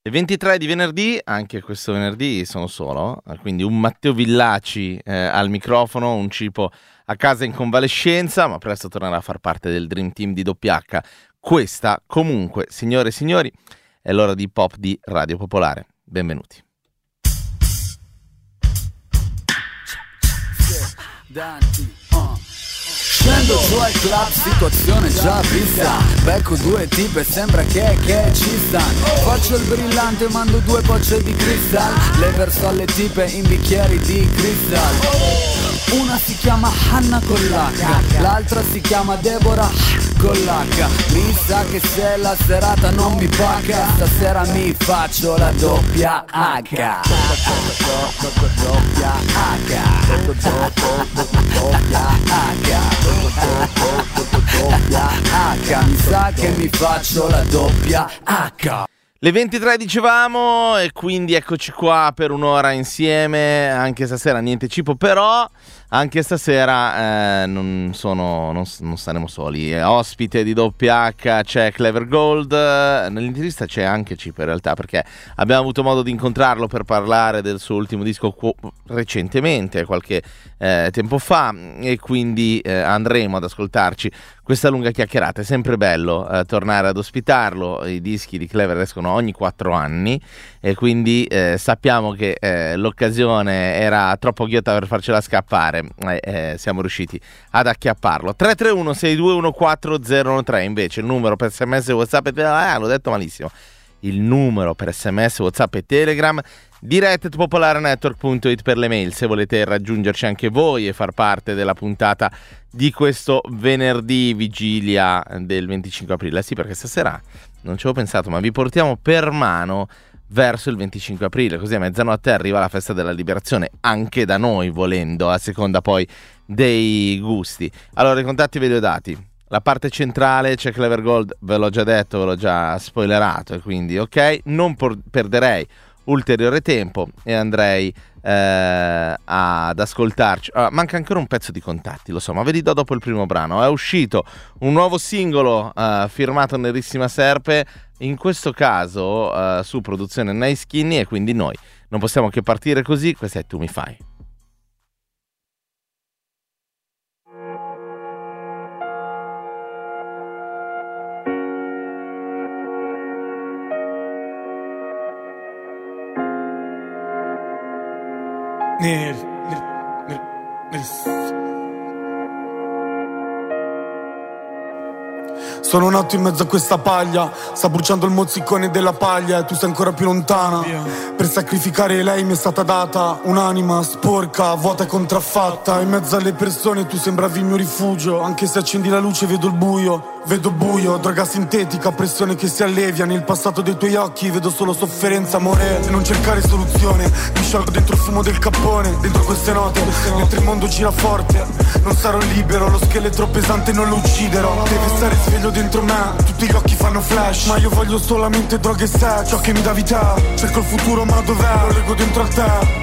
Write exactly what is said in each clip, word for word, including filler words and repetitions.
Le ventitré di venerdì, anche questo venerdì sono solo, quindi un Matteo Villaci eh, al microfono, un Cipo a casa in convalescenza, ma presto tornerà a far parte del Dream Team di doppia acca. Questa, comunque, signore e signori, è l'ora di pop di Radio Popolare. Benvenuti. Scendo giù al club, situazione già vista. Becco due tipe, sembra che, che ci stanno. Faccio il brillante, mando due bocce di cristal. Le verso alle tipe in bicchieri di cristal. Una si chiama Hanna con l'H, l'altra si chiama Deborah con l'H. Mi sa che se la serata non mi paga, stasera mi faccio la doppia H. Doppia H. Doppia H. Mi sa che mi faccio la doppia H. Le ventitré dicevamo, e quindi eccoci qua per un'ora insieme. Anche stasera niente Cipo, però anche stasera eh, non sono non, non saremo soli. Ospite di doppia acca c'è Clever Gold, nell'intervista c'è anche Cipo in realtà, perché abbiamo avuto modo di incontrarlo per parlare del suo ultimo disco qu- recentemente, qualche eh, tempo fa, e quindi eh, andremo ad ascoltarci questa lunga chiacchierata. È sempre bello eh, tornare ad ospitarlo. I dischi di Clever escono ogni quattro anni e quindi eh, sappiamo che eh, l'occasione era troppo ghiotta per farcela scappare. Eh, eh, siamo riusciti ad acchiapparlo. Tre tre uno sei due uno quattro zero uno tre invece il numero per sms, WhatsApp e Telegram. Ah, l'ho detto malissimo. Il numero per sms, WhatsApp e Telegram. dirette at popolarenetwork punto it per le mail se volete raggiungerci anche voi e far parte della puntata di questo venerdì vigilia del venticinque aprile. Sì, perché stasera non ci avevo pensato, ma vi portiamo per mano verso il venticinque aprile, così a mezzanotte arriva la festa della liberazione, anche da noi volendo, a seconda poi dei gusti. Allora, i contatti ve li ho dati. La parte centrale c'è Clever Gold, ve l'ho già detto, ve l'ho già spoilerato, e quindi ok, non por- perderei ulteriore tempo e andrei eh, ad ascoltarci. Allora, manca ancora un pezzo di contatti, lo so, ma ve li do dopo il primo brano. È uscito un nuovo singolo eh, firmato Nerissima Serpe, in questo caso eh, su produzione Nice Skinny, e quindi noi non possiamo che partire così. Questa è Tu mi fai. Nel, nel, nel, nel... Sono nato in mezzo a questa paglia, sta bruciando il mozzicone della paglia e tu sei ancora più lontana. Per sacrificare lei mi è stata data un'anima sporca, vuota e contraffatta. In mezzo alle persone tu sembravi il mio rifugio, anche se accendi la luce vedo il buio. Vedo buio, droga sintetica, pressione che si allevia. Nel passato dei tuoi occhi vedo solo sofferenza, amore. E non cercare soluzione, mi sciolgo dentro il fumo del cappone. Dentro queste note, mentre il mondo gira forte. Non sarò libero, lo scheletro pesante non lo ucciderò. Deve stare sveglio dentro me, tutti gli occhi fanno flash. Ma io voglio solamente droga e sex, ciò che mi dà vita. Cerco il futuro ma dov'è? Lo leggo dentro a te.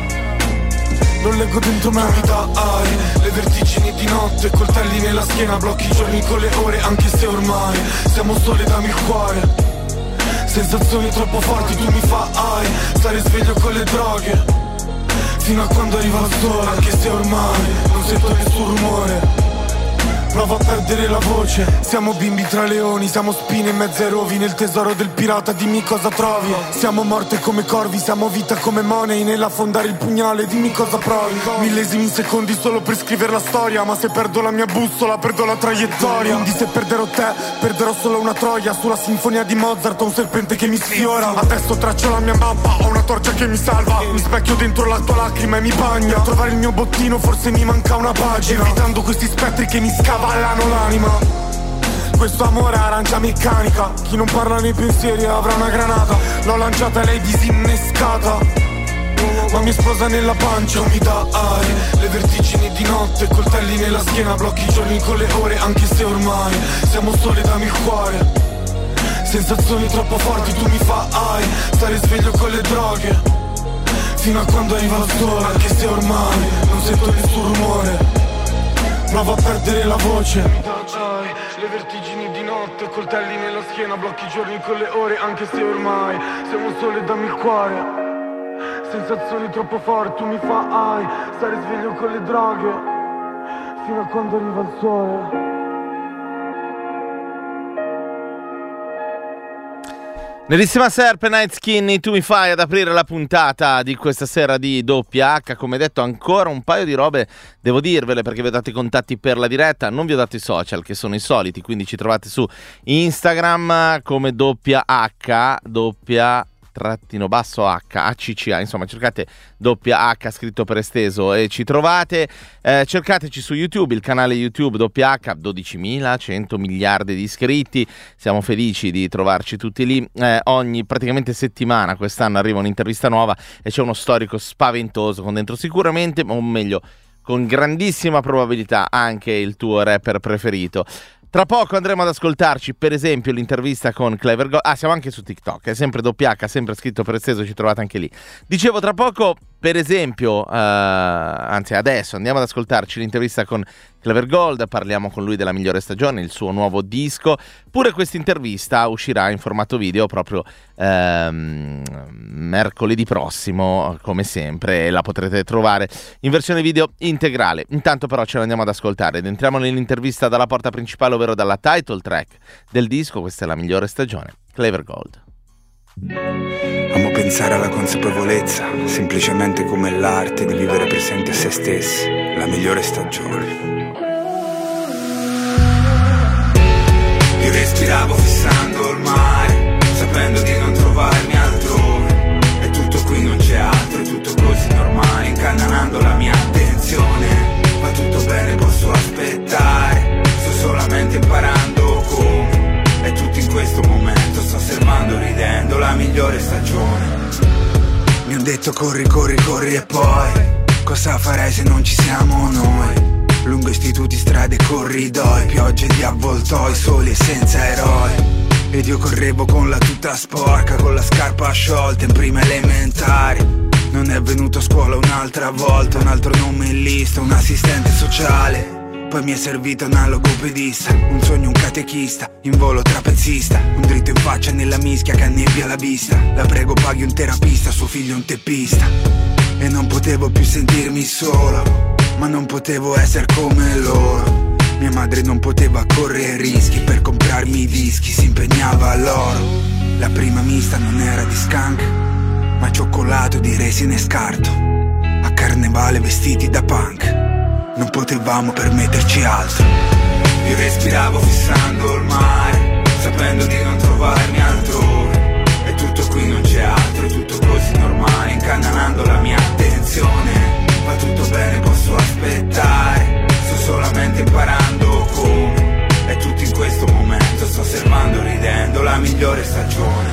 Lo leggo dentro me. Mi dai le vertigini di notte, coltelli nella schiena, blocchi i giorni con le ore, anche se ormai siamo soli, dammi il cuore. Sensazioni troppo forti, tu mi fai stare sveglio con le droghe, fino a quando arriva il sole, anche se ormai non sento nessun rumore. Provo a perdere la voce. Siamo bimbi tra leoni, siamo spine in mezzo ai rovi. Nel tesoro del pirata dimmi cosa trovi. Siamo morte come corvi, siamo vita come money. Nell'affondare il pugnale dimmi cosa provi. Millesimi secondi solo per scrivere la storia, ma se perdo la mia bussola perdo la traiettoria. Quindi se perderò te perderò solo una troia. Sulla sinfonia di Mozart ho un serpente che mi sfiora. Adesso traccio la mia mappa, ho una torcia che mi salva. Mi specchio dentro la tua lacrima e mi bagna. Per trovare il mio bottino forse mi manca una pagina, evitando questi spettri che mi scavano l'anima. Questo amore è arancia meccanica, chi non parla nei pensieri avrà una granata. L'ho lanciata e lei disinnescata, ma mi esplosa nella pancia. Mi dai le vertigini di notte, coltelli nella schiena, blocchi i giorni con le ore, anche se ormai siamo soli, dammi il cuore. Sensazioni troppo forti, tu mi fai stare sveglio con le droghe, fino a quando arriva il sole, anche se ormai non sento nessun rumore. Provo a perdere la voce. Mi dai le vertigini di notte, notte, coltelli nella schiena, blocchi i giorni con le ore, anche se ormai siamo soli e dammi il cuore. Sensazioni troppo forti, tu mi fai stare sveglio con le droghe, fino a quando arriva il sole. Nerissima Serpe, Night Skinny, tu mi fai ad aprire la puntata di questa sera di doppia acca. Come detto, ancora un paio di robe devo dirvele, perché vi ho dato i contatti per la diretta, non vi ho dato i social che sono i soliti, quindi ci trovate su Instagram come doppia H, doppia trattino basso H, A C C A, insomma cercate doppia H scritto per esteso e ci trovate. Eh, cercateci su YouTube, il canale YouTube doppia H, dodicimilacento miliardi di iscritti, siamo felici di trovarci tutti lì. Eh, ogni praticamente settimana quest'anno arriva un'intervista nuova e c'è uno storico spaventoso con dentro sicuramente, o meglio con grandissima probabilità, anche il tuo rapper preferito. Tra poco andremo ad ascoltarci per esempio l'intervista con Clever Gold. Ah, siamo anche su TikTok, è sempre doppia H, sempre scritto per esteso, ci trovate anche lì. Dicevo, tra poco per esempio, uh, anzi adesso andiamo ad ascoltarci l'intervista con Clever Gold, parliamo con lui della migliore stagione, il suo nuovo disco. Pure questa intervista uscirà in formato video proprio ehm, mercoledì prossimo, come sempre, e la potrete trovare in versione video integrale. Intanto però ce l'andiamo ad ascoltare ed entriamo nell'intervista dalla porta principale, ovvero dalla title track del disco. Questa è la migliore stagione, Clever Gold. Amo pensare alla consapevolezza, semplicemente come l'arte di vivere presente a se stessi, la migliore stagione. Io respiravo fissando il mare, sapendo di non trovarmi altrove. E tutto qui, non c'è altro, è tutto così normale, incanalando la mia attenzione. Va tutto bene, posso aspettare, sto solamente imparando come. E tutto in questo momento sto osservando, ridendo, la migliore stagione. Mi han detto corri, corri, corri e poi cosa farei se non ci siamo noi? Lungo istituti, strade, corridoi, piogge di avvoltoi, soli e senza eroi. Ed io correvo con la tuta sporca, con la scarpa sciolta in prima elementari. Non è venuto a scuola un'altra volta, un altro nome in lista, un assistente sociale. Poi mi è servito una logopedista, un sogno un catechista, in volo trapezista, un dritto in faccia nella mischia che annebbia la vista. La prego paghi un terapista, suo figlio un teppista. E non potevo più sentirmi solo, ma non potevo essere come loro. Mia madre non poteva correre rischi, per comprarmi i dischi si impegnava all'oro. La prima mista non era di skunk, ma cioccolato di resina e scarto. A carnevale vestiti da punk, non potevamo permetterci altro. Io respiravo fissando il mare, sapendo di non trovarmi altrove. E tutto qui, non c'è altro, è tutto così normale, incanalando la mia attenzione. Va tutto bene, posso aspettare, sto solamente imparando come. E tutto in questo momento sto osservando, ridendo, la migliore stagione.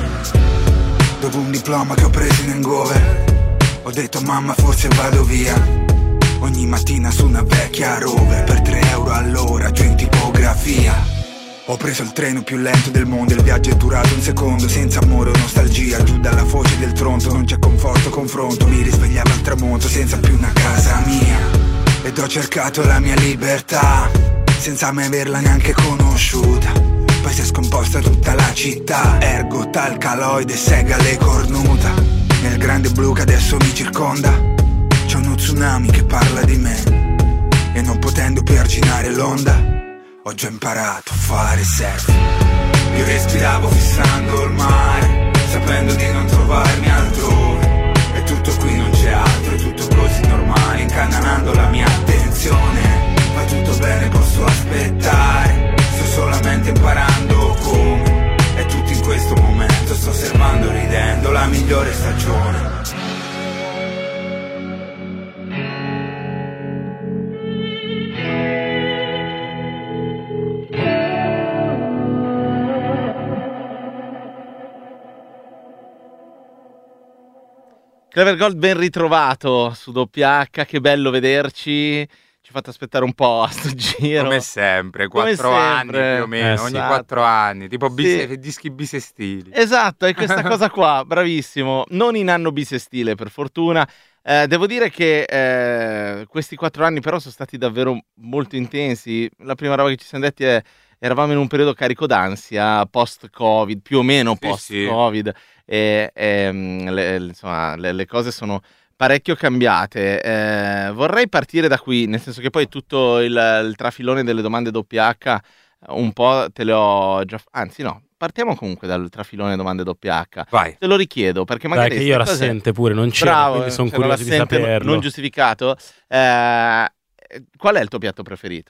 Dopo un diploma che ho preso in hangover, ho detto mamma forse vado via. Ogni mattina su una vecchia Rover, per tre euro all'ora, giù in tipografia. Ho preso il treno più lento del mondo, il viaggio è durato un secondo, senza amore o nostalgia. Giù dalla foce del Tronto, non c'è conforto, confronto. Mi risvegliavo al tramonto, senza più una casa mia. Ed ho cercato la mia libertà, senza mai averla neanche conosciuta. Poi si è scomposta tutta la città, ergo talcaloide, segale cornuta. Nel grande blu che adesso mi circonda c'è uno tsunami che parla di me. E non potendo più arginare l'onda, ho già imparato a fare surf. Io respiravo fissando il mare, sapendo di non trovarmi altrove. E tutto qui, non c'è altro, è tutto così normale, incanalando la mia attenzione. Va tutto bene, posso aspettare, sto solamente imparando come. E tutto in questo momento sto osservando, ridendo, la migliore stagione. Clever Gold, ben ritrovato su doppia H, che bello vederci. Ci ha fatto aspettare un po' a sto giro. Come sempre, quattro Come anni sempre. più o meno, Esatto. ogni quattro anni, tipo bis- Sì. dischi bisestili. Esatto, è questa cosa qua, bravissimo. Non in anno bisestile, per fortuna. Eh, devo dire che eh, questi quattro anni però sono stati davvero molto intensi. La prima roba che ci siamo detti è eravamo in un periodo carico d'ansia, post-Covid, più o meno Sì, post-Covid, e, e, mm, le, le- insomma, le, le cose sono parecchio cambiate. Eh, vorrei partire da qui, nel senso che poi tutto il, il trafilone delle domande doppia H un po' te le ho già... Anzi no, partiamo comunque dal trafilone domande doppia H. Vai. Te lo richiedo, perché magari... Dai, che io queste cose- rassente pure, non c'era, Bravo, quindi sono c'era curioso di l'assente non- saperlo. non giustificato. Eh, qual è il tuo piatto preferito?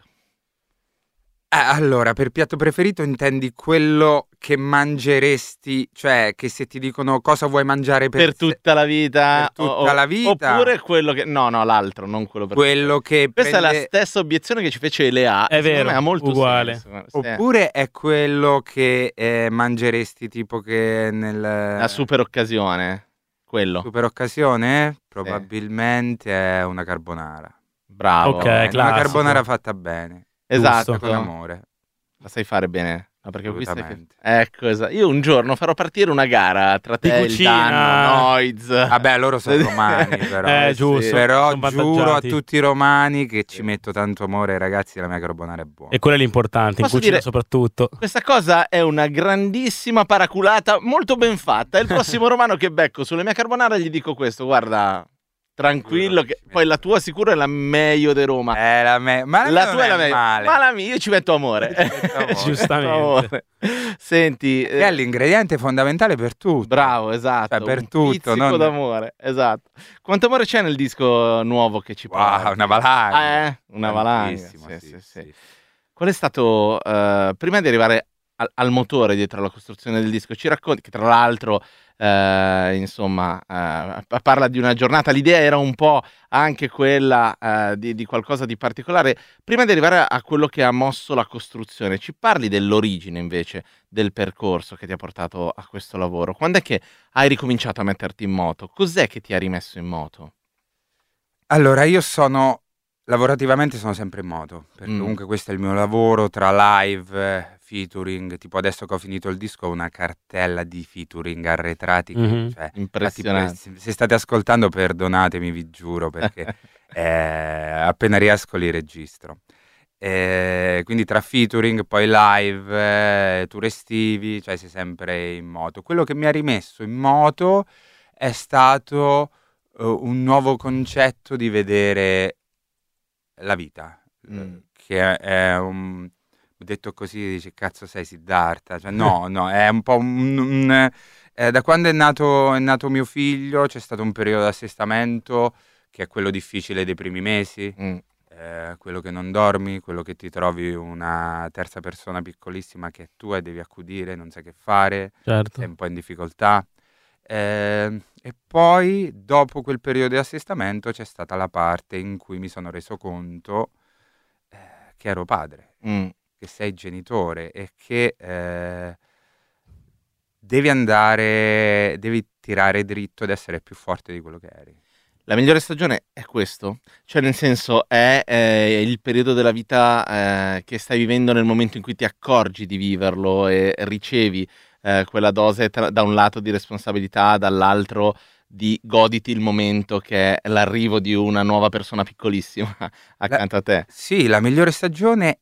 Eh, allora, per piatto preferito intendi quello che mangeresti, cioè che se ti dicono cosa vuoi mangiare per, Per tutta la vita? per tutta o- o- la vita? Oppure quello che... No, no, l'altro, non quello per... quello che Questa è la prende- stessa obiezione che ci fece Elea. È Secondo vero, me ha molto uguale. senso. Sì. Oppure è quello che eh, mangeresti tipo che nel... La super occasione. Quello. super occasione? Probabilmente è una carbonara. Bravo. Ok, Eh, una classico. carbonara fatta bene, Esatto. Giusto. con amore. La sai fare bene. No, perché qui stai... Assolutamente. Ecco, esatto. Io un giorno farò partire una gara tra Di te, il cucina. Danno, Noiz. Vabbè, loro sono romani, però. Eh, sì. giusto. Però sono giuro a vantaggiati. tutti i romani che ci metto tanto amore, ragazzi, la mia carbonara è buona. E quello è l'importante, in Posso cucina dire- soprattutto. Questa cosa è una grandissima paraculata, molto ben fatta. E il prossimo romano che becco sulle mie carbonara gli dico questo, guarda, tranquillo, che poi la tua sicuro è la meglio di Roma. Eh, la me- ma la, la mia tua è la non meglio, male. ma la mia io ci metto amore. Ci metto amore. Giustamente. Amore. Senti, Che è l'ingrediente fondamentale per tutto. bravo, esatto. Cioè, per un tutto, pizzico non- d'amore, esatto. Quanto amore c'è nel disco nuovo che ci Wow, porti? una valanga. Ah, eh? Una valanga. Tantissimo, Sì, sì, sì, sì. sì. Qual è stato, eh, prima di arrivare al, al motore dietro alla costruzione del disco, ci racconti, che tra l'altro, eh, insomma, eh, parla di una giornata, l'idea era un po' anche quella eh, di, di qualcosa di particolare. Prima di arrivare a, a quello che ha mosso la costruzione, ci parli dell'origine invece del percorso che ti ha portato a questo lavoro? Quando è che hai ricominciato a metterti in moto? Cos'è che ti ha rimesso in moto? Allora, io sono lavorativamente sono sempre in moto, perché Mm. comunque questo è il mio lavoro tra live, eh, featuring, tipo adesso che ho finito il disco ho una cartella di featuring arretrati, che, Mhm. cioè, Impressionante. infatti, se- se state ascoltando perdonatemi, vi giuro, perché eh, appena riesco li registro. Eh, quindi tra featuring, poi live, eh, tour estivi, cioè sei sempre in moto. Quello che mi ha rimesso in moto è stato eh, un nuovo concetto di vedere la vita, Mm. eh, che è, è un... detto così dici cazzo sei Siddhartha, cioè no, no, è un po' un... un- eh, da quando è nato, è nato mio figlio c'è stato un periodo di assestamento che è quello difficile dei primi mesi, Mm. eh, quello che non dormi, quello che ti trovi una terza persona piccolissima che è tua e devi accudire, non sai che fare, Certo. sei un po' in difficoltà. Eh, e poi dopo quel periodo di assestamento c'è stata la parte in cui mi sono reso conto eh, che ero padre, Mm. che sei genitore e che eh, devi andare, devi tirare dritto ed essere più forte di quello che eri. La migliore stagione è questo? Cioè, nel senso, è eh, il periodo della vita eh, che stai vivendo nel momento in cui ti accorgi di viverlo e ricevi eh, quella dose tra- da un lato di responsabilità, dall'altro di goditi il momento che è l'arrivo di una nuova persona piccolissima accanto a te. Sì, la migliore stagione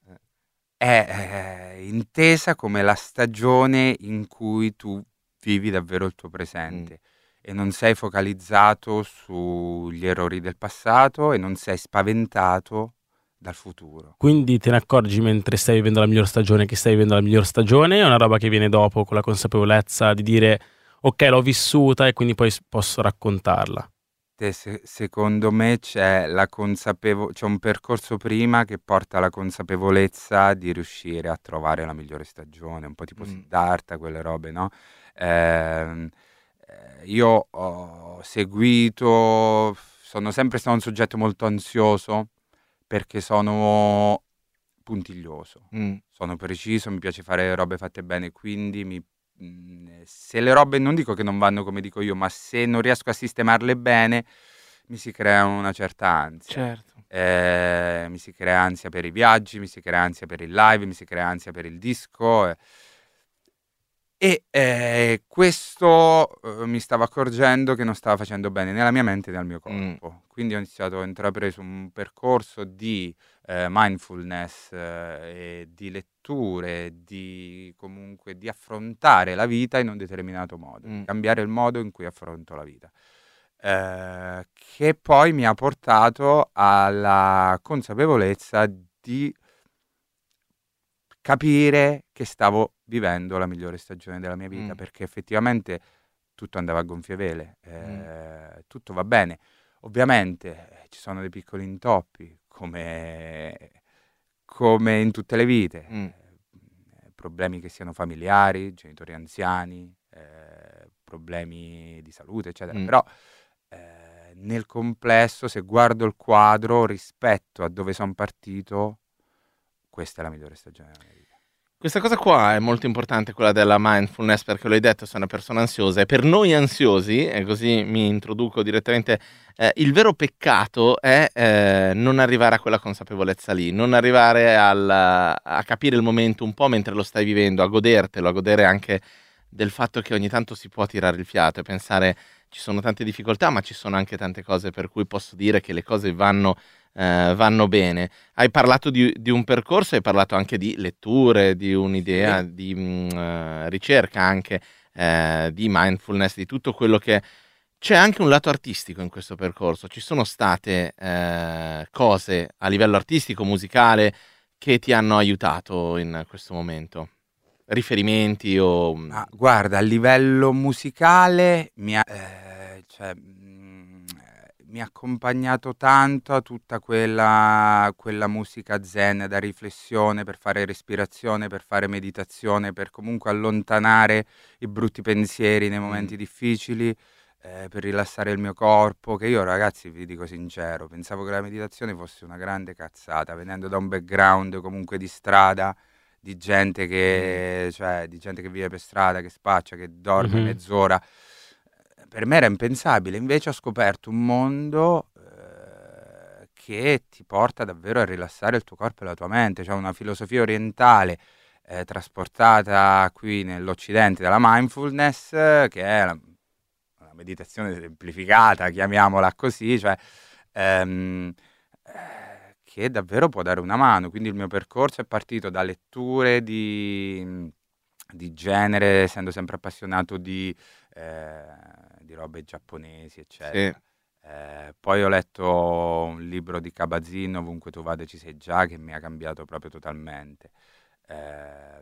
è eh, intesa come la stagione in cui tu vivi davvero il tuo presente e non sei focalizzato sugli errori del passato e non sei spaventato dal futuro. Quindi te ne accorgi mentre stai vivendo la miglior stagione che stai vivendo la miglior stagione, è una roba che viene dopo con la consapevolezza di dire ok, l'ho vissuta e quindi poi s- posso raccontarla. Te, se- secondo me c'è la consapevo- c'è un percorso prima che porta alla consapevolezza di riuscire a trovare la migliore stagione, un po' tipo Mm. Siddhartha, quelle robe, no? Ehm, eh, io ho seguito, sono sempre stato un soggetto molto ansioso perché sono puntiglioso, Mm. sono preciso, mi piace fare robe fatte bene, quindi mi- mh, se le robe non dico che non vanno come dico io, ma se non riesco a sistemarle bene, mi si crea una certa ansia. Certo. Eh, mi si crea ansia per i viaggi, mi si crea ansia per il live, mi si crea ansia per il disco. eh. E eh, questo eh, mi stavo accorgendo che non stava facendo bene né alla mia mente né al mio corpo. Mm. Quindi ho iniziato a intrapreso un percorso di eh, mindfulness eh, e di letture, di comunque di affrontare la vita in un determinato modo, mm. cambiare il modo in cui affronto la vita. Eh, che poi mi ha portato alla consapevolezza di capire che stavo vivendo la migliore stagione della mia vita, mm. perché effettivamente tutto andava a gonfie vele, eh, mm. tutto va bene. Ovviamente eh, ci sono dei piccoli intoppi, come, come in tutte le vite, mm. eh, problemi che siano familiari, genitori anziani, eh, problemi di salute, eccetera. Mm. Però eh, nel complesso, se guardo il quadro rispetto a dove sono partito, questa è la migliore stagione della mia vita. Questa cosa qua è molto importante, quella della mindfulness, perché l'hai detto, sei una persona ansiosa e per noi ansiosi, e così mi introduco direttamente, eh, il vero peccato è eh, non arrivare a quella consapevolezza lì, non arrivare al, a capire il momento un po' mentre lo stai vivendo, a godertelo, a godere anche del fatto che ogni tanto si può tirare il fiato e pensare ci sono tante difficoltà, ma ci sono anche tante cose per cui posso dire che le cose vanno Uh, vanno bene. Hai parlato di, di un percorso, hai parlato anche di letture, di un'idea, sì. di uh, ricerca anche uh, di mindfulness, di tutto quello che... C'è anche un lato artistico in questo percorso, ci sono state uh, cose a livello artistico, musicale, che ti hanno aiutato in questo momento? Riferimenti o... Ah, guarda, a livello musicale mi ha... Eh, cioè... mi ha accompagnato tanto a tutta quella, quella musica zen da riflessione, per fare respirazione, per fare meditazione, per comunque allontanare i brutti pensieri nei momenti mm. difficili, eh, per rilassare il mio corpo, che io, ragazzi, vi dico sincero, pensavo che la meditazione fosse una grande cazzata, venendo da un background comunque di strada, di gente che, mm. cioè, di gente che vive per strada, che spaccia, che dorme mm-hmm. mezz'ora. Per me era impensabile, invece ho scoperto un mondo eh, che ti porta davvero a rilassare il tuo corpo e la tua mente. C'è una filosofia orientale eh, trasportata qui nell'Occidente dalla mindfulness, che è la, la meditazione semplificata, chiamiamola così, cioè ehm, eh, che davvero può dare una mano. Quindi il mio percorso è partito da letture di, di genere, essendo sempre appassionato di... Eh, di robe giapponesi, eccetera. Sì. Eh, poi ho letto un libro di Kabat-Zinn, Ovunque tu vada ci sei già, che mi ha cambiato proprio totalmente. Eh,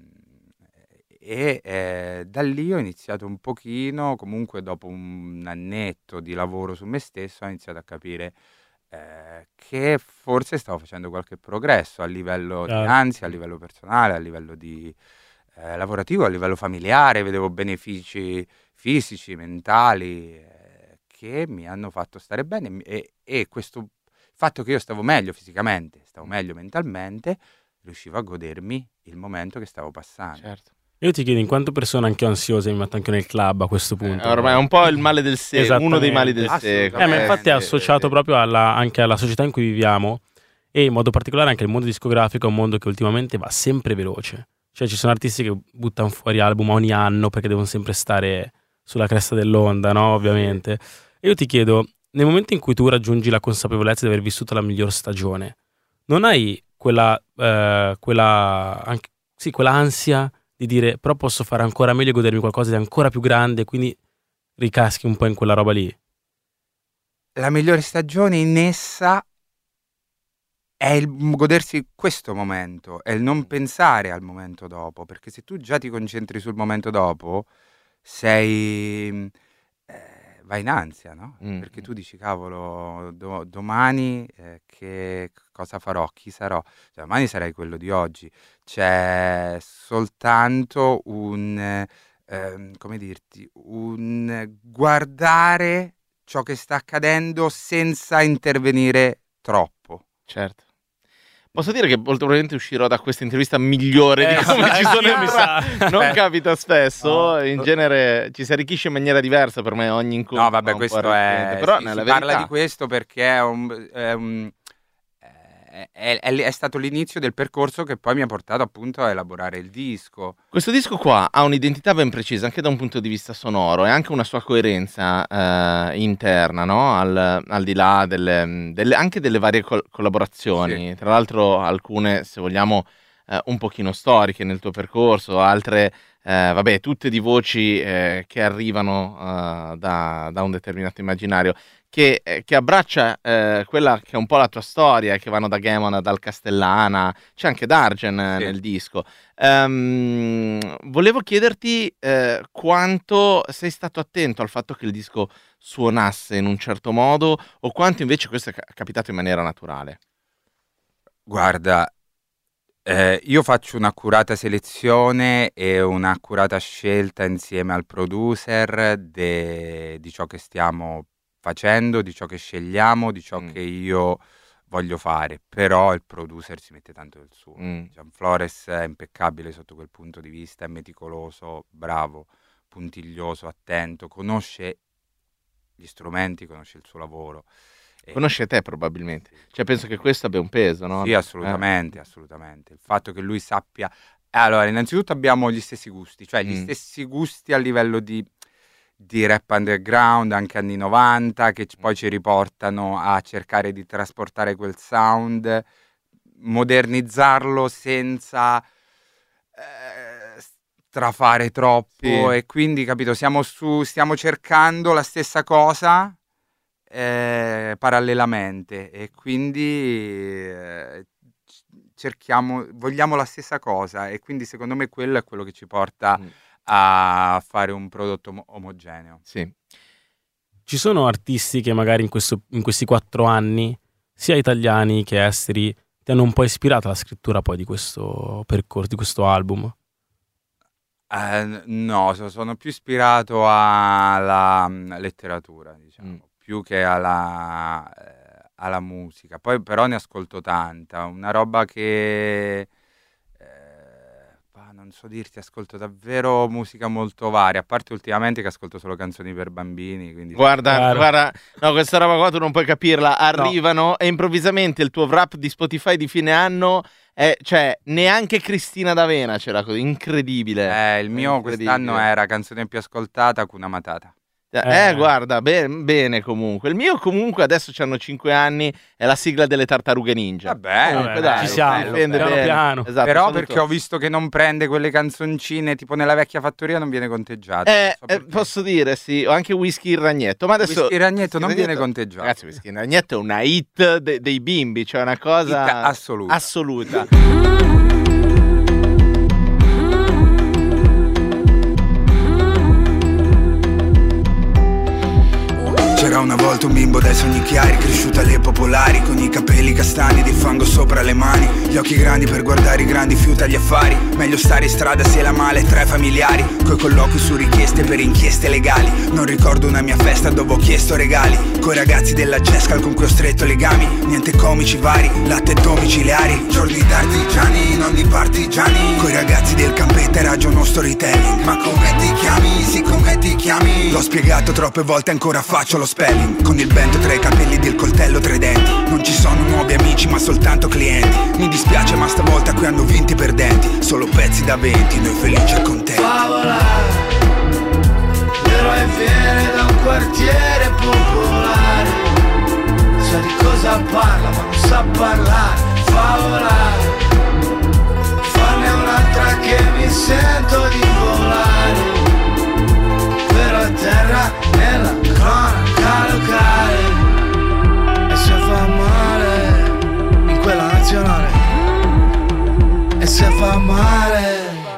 e eh, da lì ho iniziato un pochino, comunque dopo un annetto di lavoro su me stesso, ho iniziato a capire eh, che forse stavo facendo qualche progresso a livello ah. di ansia, a livello personale, a livello di eh, lavorativo, a livello familiare, vedevo benefici fisici, mentali, eh, che mi hanno fatto stare bene, e, e questo fatto che io stavo meglio fisicamente, stavo meglio mentalmente, riuscivo a godermi il momento che stavo passando. Certo. Io ti chiedo, in quanto persona anche ansiosa, mi metto anche nel club a questo punto. Eh, ormai è un po' il male del secolo, uno dei mali del secolo. Eh, ma infatti è associato proprio alla, anche alla società in cui viviamo, e in modo particolare anche il mondo discografico è un mondo che ultimamente va sempre veloce. Cioè ci sono artisti che buttano fuori album ogni anno perché devono sempre stare sulla cresta dell'onda, no? Ovviamente. E io ti chiedo, nel momento in cui tu raggiungi la consapevolezza di aver vissuto la miglior stagione, non hai quella, eh, quella, anche, sì, quella ansia di dire però posso fare ancora meglio e godermi qualcosa di ancora più grande, quindi ricaschi un po' in quella roba lì? La migliore stagione in essa è il godersi questo momento, è il non pensare al momento dopo, perché se tu già ti concentri sul momento dopo, sei eh, vai in ansia, no? Mm. Perché tu dici cavolo, do, domani eh, che cosa farò, chi sarò, cioè, domani sarai quello di oggi. C'è soltanto un eh, come dirti, un guardare ciò che sta accadendo senza intervenire troppo. Certo. Posso dire che molto probabilmente uscirò da questa intervista migliore eh, di come ci sono entrato. Non capita spesso, no. In genere ci si arricchisce in maniera diversa, per me ogni incontro. No, vabbè, questo è... Però sì, nella si verità... parla di questo perché è un, è un, è, è, è stato l'inizio del percorso che poi mi ha portato appunto a elaborare il disco. Questo disco qua ha un'identità ben precisa anche da un punto di vista sonoro e anche una sua coerenza eh, interna, no? Al, al di là delle, delle, anche delle varie col- collaborazioni, sì. Tra l'altro alcune, se vogliamo, eh, un pochino storiche nel tuo percorso, altre, eh, vabbè, tutte di voci eh, che arrivano eh, da, da un determinato immaginario. Che, eh, che abbraccia eh, quella che è un po' la tua storia, che vanno da Gammon ad Al Castellana, c'è anche Dargen sì. nel disco. Um, volevo chiederti eh, quanto sei stato attento al fatto che il disco suonasse in un certo modo o quanto invece questo è ca- capitato in maniera naturale. Guarda, eh, io faccio un'accurata selezione e un'accurata scelta insieme al producer de- di ciò che stiamo facendo, di ciò che scegliamo, di ciò mm. che io voglio fare, però il producer si mette tanto del suo. Mm. Gian Flores è impeccabile sotto quel punto di vista, è meticoloso, bravo, puntiglioso, attento, conosce gli strumenti, conosce il suo lavoro. Conosce te probabilmente, cioè penso che questo abbia un peso, no? Sì, assolutamente, eh. assolutamente. Il fatto che lui sappia... Allora, innanzitutto abbiamo gli stessi gusti, cioè gli mm. stessi gusti a livello di... di rap underground, anche anni novanta, che poi ci riportano a cercare di trasportare quel sound, modernizzarlo senza eh, strafare troppo sì. E quindi, capito, siamo su, stiamo cercando la stessa cosa eh, parallelamente e quindi eh, cerchiamo, vogliamo la stessa cosa e quindi secondo me quello è quello che ci porta mm. a fare un prodotto om- omogeneo. Sì. Ci sono artisti che magari in, questo, in questi quattro anni, sia italiani che esteri, ti hanno un po' ispirato alla scrittura poi di questo percorso, di questo album? Eh, no, sono più ispirato alla letteratura, diciamo, mm. più che alla, eh, alla musica. Poi però ne ascolto tanta, una roba che... non so dirti, ascolto davvero musica molto varia, a parte ultimamente che ascolto solo canzoni per bambini, quindi... Guarda, claro. guarda, no, questa roba qua tu non puoi capirla, arrivano no. e improvvisamente il tuo wrap di Spotify di fine anno è, cioè, neanche Cristina D'Avena c'era così, incredibile. Eh, il mio quest'anno era canzone più ascoltata, Hakuna Matata. Eh, eh, guarda, be- bene comunque. Il mio comunque adesso c'hanno cinque anni, è la sigla delle Tartarughe Ninja. Vabbè, comunque, dai, ci siamo, bello, piano piano. Esatto, però perché tutto. Ho visto che non prende quelle canzoncine tipo nella vecchia fattoria, non viene conteggiato. Eh, so eh, posso dire, sì, ho anche Whisky il Ragnetto. Ma adesso Whisky il Ragnetto non viene conteggiato. Ragazzi, Whisky il Ragnetto è una hit de- dei bimbi, cioè una cosa hit assoluta. assoluta. C'era una volta un bimbo dai sogni chiari, cresciuto alle popolari, con i capelli castani ed il fango sopra le mani, gli occhi grandi per guardare i grandi fiuti agli affari. Meglio stare in strada sia la male tra i familiari, coi colloqui su richieste per inchieste legali. Non ricordo una mia festa dove ho chiesto regali, coi ragazzi della Gescal con cui ho stretto legami. Niente comici vari, latte domiciliari, giorni d'artigiani, non di partigiani. Coi ragazzi del campetto era uno storytelling. Ma come ti chiami? Sì, come ti chiami? L'ho spiegato troppe volte, ancora faccio lo spelling. Con il vento tra i capelli ed il coltello tra i denti. Non ci sono nuovi amici ma soltanto clienti. Mi dispiace ma stavolta qui hanno vinti i perdenti. Solo pezzi da venti, noi felici e contenti. Favola, l'eroe viene da un quartiere popolare. Sa di cosa parla ma non sa parlare. Favola, farne un'altra che mi sento di volare. Però a terra nella cronaca locale. E se fa male in quella nazionale. E se fa male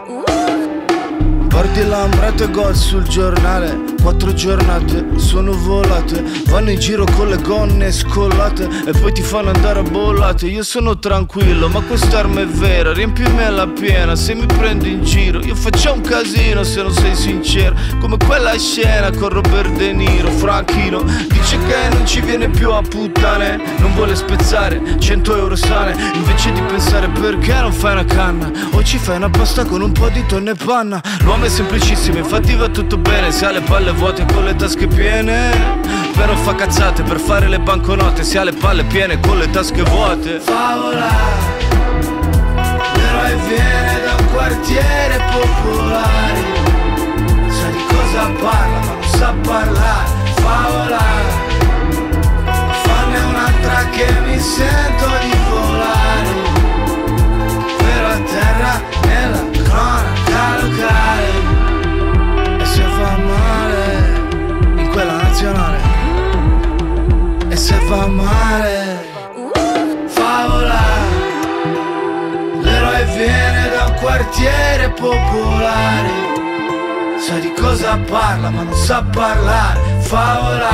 porti l'ambretto e gol sul giornale. Quattro giornate sono volate, vanno in giro con le gonne scollate e poi ti fanno andare a bollate. Io sono tranquillo ma quest'arma è vera, riempimi alla piena. Se mi prendi in giro io faccio un casino se non sei sincero. Come quella scena con Robert De Niro. Franchino dice che non ci viene più a puttane, non vuole spezzare cento euro sane. Invece di pensare perché non fai una canna o ci fai una pasta con un po' di tonno e panna. L'uomo è semplicissimo, infatti va tutto bene se ha le palle vuote con le tasche piene. spero fa cazzate per fare le banconote, si ha le palle piene con le tasche vuote. Favola, l'eroe viene da un quartiere popolare, sa di cosa parla ma non sa parlare. Favola, fanne un'altra che mi sento di volare, però a terra nella cronaca locale. E se fa male in quella nazionale, e se fa male, favola, l'eroe viene da un quartiere popolare, sa di cosa parla ma non sa parlare. Favola,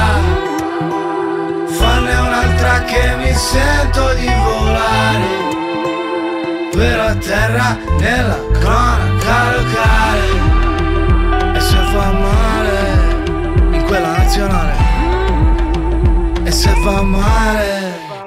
fanne un'altra che mi sento di volare, però a terra nella cronaca locale. E se fa male in quella nazionale, e se fa male.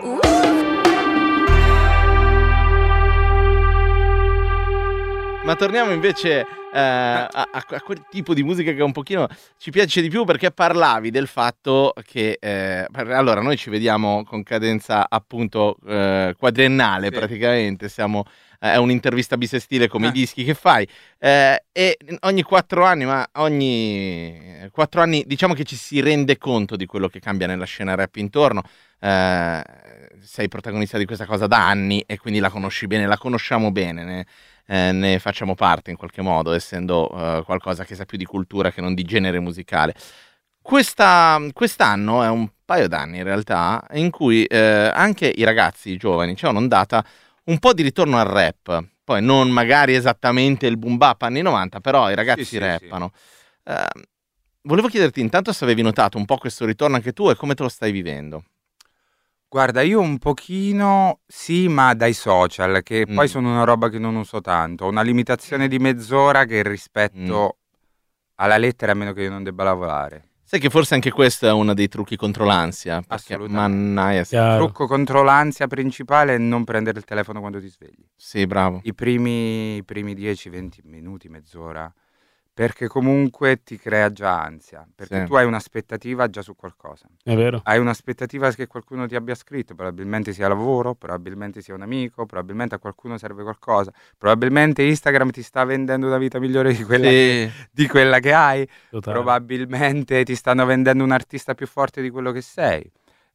Ma torniamo invece eh, a, a, a quel tipo di musica che un pochino ci piace di più, perché parlavi del fatto che eh, allora noi ci vediamo con cadenza appunto eh, quadriennale, sì. Praticamente siamo eh, è un'intervista bisestile come eh. i dischi che fai eh, e ogni quattro anni ma ogni quattro anni diciamo che ci si rende conto di quello che cambia nella scena rap intorno. Eh, sei protagonista di questa cosa da anni e quindi la conosci bene, la conosciamo bene, ne, eh, ne facciamo parte in qualche modo, essendo eh, qualcosa che sa più di cultura che non di genere musicale. Questa, quest'anno è un paio d'anni in realtà in cui eh, anche i ragazzi i giovani c'è un'ondata un po' di ritorno al rap, poi non magari esattamente il boom bap anni novanta, però i ragazzi sì, sì, rappano. Sì. Eh, volevo chiederti intanto se avevi notato un po' questo ritorno anche tu e come te lo stai vivendo. Guarda, io un pochino sì, ma dai social, che mm. poi sono una roba che non uso tanto. Ho una limitazione di mezz'ora che rispetto mm. alla lettera, a meno che io non debba lavorare. Sai che forse anche questo è uno dei trucchi contro l'ansia. Assolutamente. Il trucco contro l'ansia principale è non prendere il telefono quando ti svegli. Sì, bravo. I primi, i primi dieci venti minuti, mezz'ora, perché comunque ti crea già ansia, perché sì. tu hai un'aspettativa già su qualcosa. È vero. Hai un'aspettativa che qualcuno ti abbia scritto, probabilmente sia lavoro, probabilmente sia un amico, probabilmente a qualcuno serve qualcosa, probabilmente Instagram ti sta vendendo una vita migliore di quella, sì. che, di quella che hai, Totale. Probabilmente ti stanno vendendo un artista più forte di quello che sei.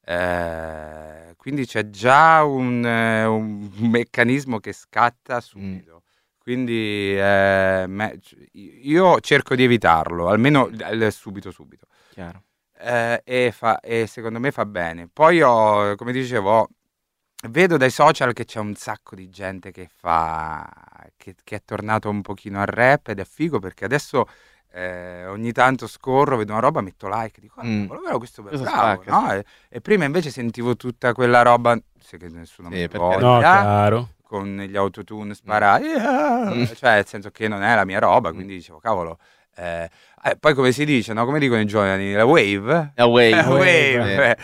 Eh, quindi c'è già un, eh, un meccanismo che scatta subito. Mm. Quindi eh, me, io cerco di evitarlo, almeno subito subito. Chiaro. Eh, e, fa, e secondo me fa bene. Poi ho, come dicevo, vedo dai social che c'è un sacco di gente che fa che, che è tornato un pochino al rap ed è figo, perché adesso eh, ogni tanto scorro, vedo una roba, metto like, dico ah, mm. quello questo è bravo, no? e, e prima invece sentivo tutta quella roba, se che nessuno sì, mi voglia, no, chiaro. Con gli autotune sparati, yeah! mm. cioè nel senso che non è la mia roba, quindi dicevo cavolo, eh, eh, poi come si dice, no? Come dicono i giovani, la wave, la wave, la wave.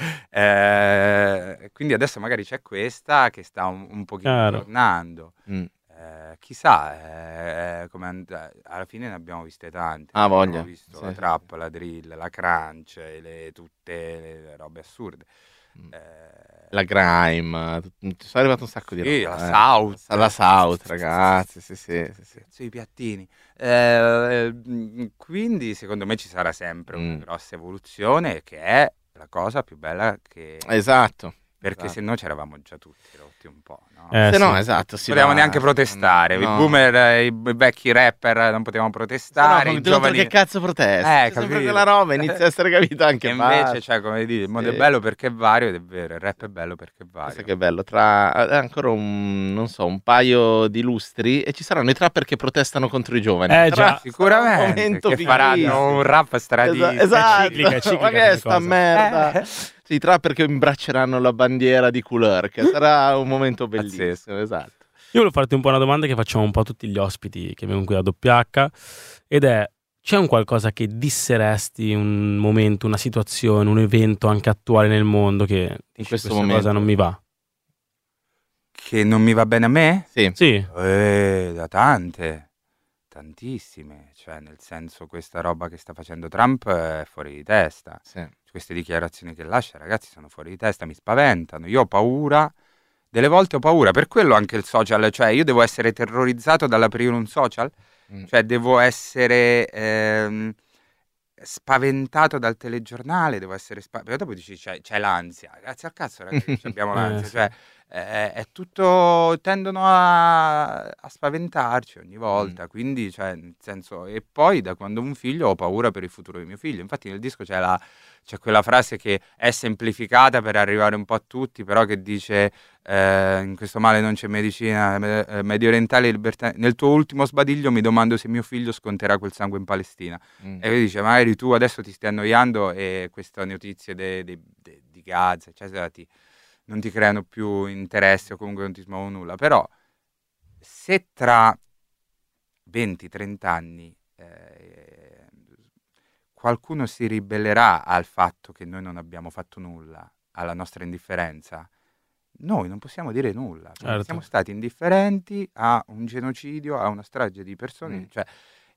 Eh. Eh, quindi adesso magari c'è questa che sta un, un pochino Chiaro. tornando, mm. eh, chissà, eh, come and- alla fine ne abbiamo viste tante, ah, voglia. abbiamo visto sì. la trap, la drill, la crunch, le, tutte le robe assurde. Mm. Eh, la grime, sono arrivato un sacco di sì, roba. La eh. South. La South, ragazzi, sì, sì, sì, sì. Sui piattini. Eh, quindi secondo me ci sarà sempre una mm. grossa evoluzione, che è la cosa più bella che... Esatto. Perché esatto. se no ci eravamo già tutti rotti un po', no? Eh, se sì. no, esatto. Non potevamo neanche protestare. No. I boomer, i vecchi rapper non potevano protestare. No, i giovani... Che cazzo protesta? Eh, sempre quella roba inizia a essere capita anche e invece, cioè, come dire, il mondo sì. è bello perché è vario, ed è vero, il rap è bello perché è vario. Questo che è bello, tra ancora un, non so, un paio di lustri e ci saranno i trapper che protestano contro i giovani. Eh già, sicuramente, che faranno un rap stradista. Esatto, è ciclica, è ciclica, ma che è sta merda? Eh. Sì, i trapper che imbracceranno la bandiera di Couleur, che sarà un momento bellissimo, esatto. Io volevo farti un po' una domanda che facciamo un po' a tutti gli ospiti che vengono qui a doppia acca, ed è: c'è un qualcosa che disseresti, un momento, una situazione, un evento anche attuale nel mondo che in questo momento cosa non mi va? Che non mi va bene a me? Sì. Sì. Eh, da tante, tantissime, cioè nel senso, questa roba che sta facendo Trump è fuori di testa. Sì. queste dichiarazioni che lascia, ragazzi, sono fuori di testa, mi spaventano. Io ho paura, delle volte ho paura, per quello anche il social, cioè io devo essere terrorizzato dall'aprire un social, mm. cioè devo essere ehm, spaventato dal telegiornale, devo essere spaventato, però dopo dici c'è, c'è l'ansia, grazie al cazzo ragazzi, abbiamo l'ansia, eh, cioè è, è tutto, tendono a, a spaventarci ogni volta, mm. quindi cioè nel senso, e poi da quando ho un figlio ho paura per il futuro di mio figlio, infatti nel disco c'è la c'è quella frase che è semplificata per arrivare un po' a tutti, però che dice eh, in questo male non c'è medicina, eh, medio orientale libertà, nel tuo ultimo sbadiglio mi domando se mio figlio sconterà quel sangue in Palestina. Mm. E lui dice, magari tu adesso ti stai annoiando e queste notizie de, de, de, di Gaza, eccetera, ti, non ti creano più interesse o comunque non ti smuovono nulla, però se tra venti trenta anni eh, qualcuno si ribellerà al fatto che noi non abbiamo fatto nulla, alla nostra indifferenza, noi non possiamo dire nulla. Certo. Siamo stati indifferenti a un genocidio, a una strage di persone, mm. cioè,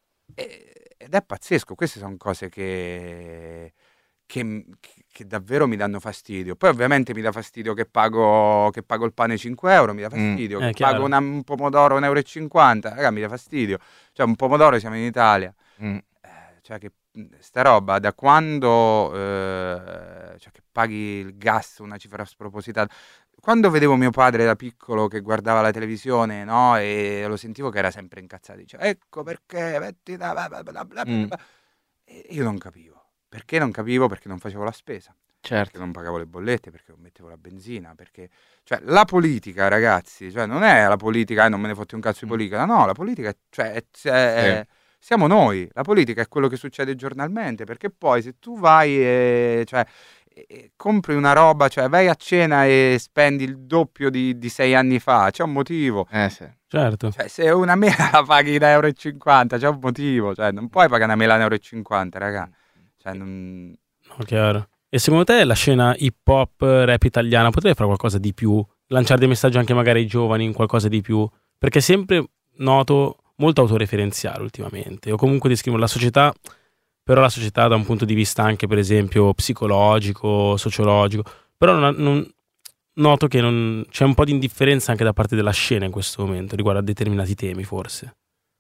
ed è pazzesco. Queste sono cose che, che, che davvero mi danno fastidio. Poi ovviamente mi dà fastidio che pago, che pago il pane cinque euro, mi dà fastidio, mm. che pago una, un pomodoro un euro e cinquanta, raga, mi dà fastidio. Cioè un pomodoro, siamo in Italia. Mm. Eh, cioè che sta roba da quando eh, cioè che paghi il gas una cifra spropositata, quando vedevo mio padre da piccolo che guardava la televisione, no, e lo sentivo che era sempre incazzato, diceva ecco perché metti da bla bla bla bla mm. e io non capivo perché non capivo perché non facevo la spesa, certo, perché non pagavo le bollette, perché non mettevo la benzina, perché cioè la politica, ragazzi, cioè non è la politica, eh, non me ne fotti un cazzo di politica, no, la politica cioè è, è, è sì. Siamo noi, la politica è quello che succede giornalmente, perché poi se tu vai e, cioè, e compri una roba, cioè vai a cena e spendi il doppio di, di sei anni fa, c'è un motivo. Eh sì, certo. Cioè, se una mela la paghi da euro e cinquanta, c'è un motivo, cioè non puoi pagare una mela da euro e cinquanta, raga. Cioè, non... No, chiaro. E secondo te la scena hip hop, rap italiana potrebbe fare qualcosa di più? Lanciare dei messaggi anche magari ai giovani in qualcosa di più? Perché è sempre noto molto autoreferenziale ultimamente, o comunque descrivono la società, però la società da un punto di vista anche per esempio psicologico, sociologico, però non, non, noto che non, c'è un po' di indifferenza anche da parte della scena in questo momento riguardo a determinati temi, forse.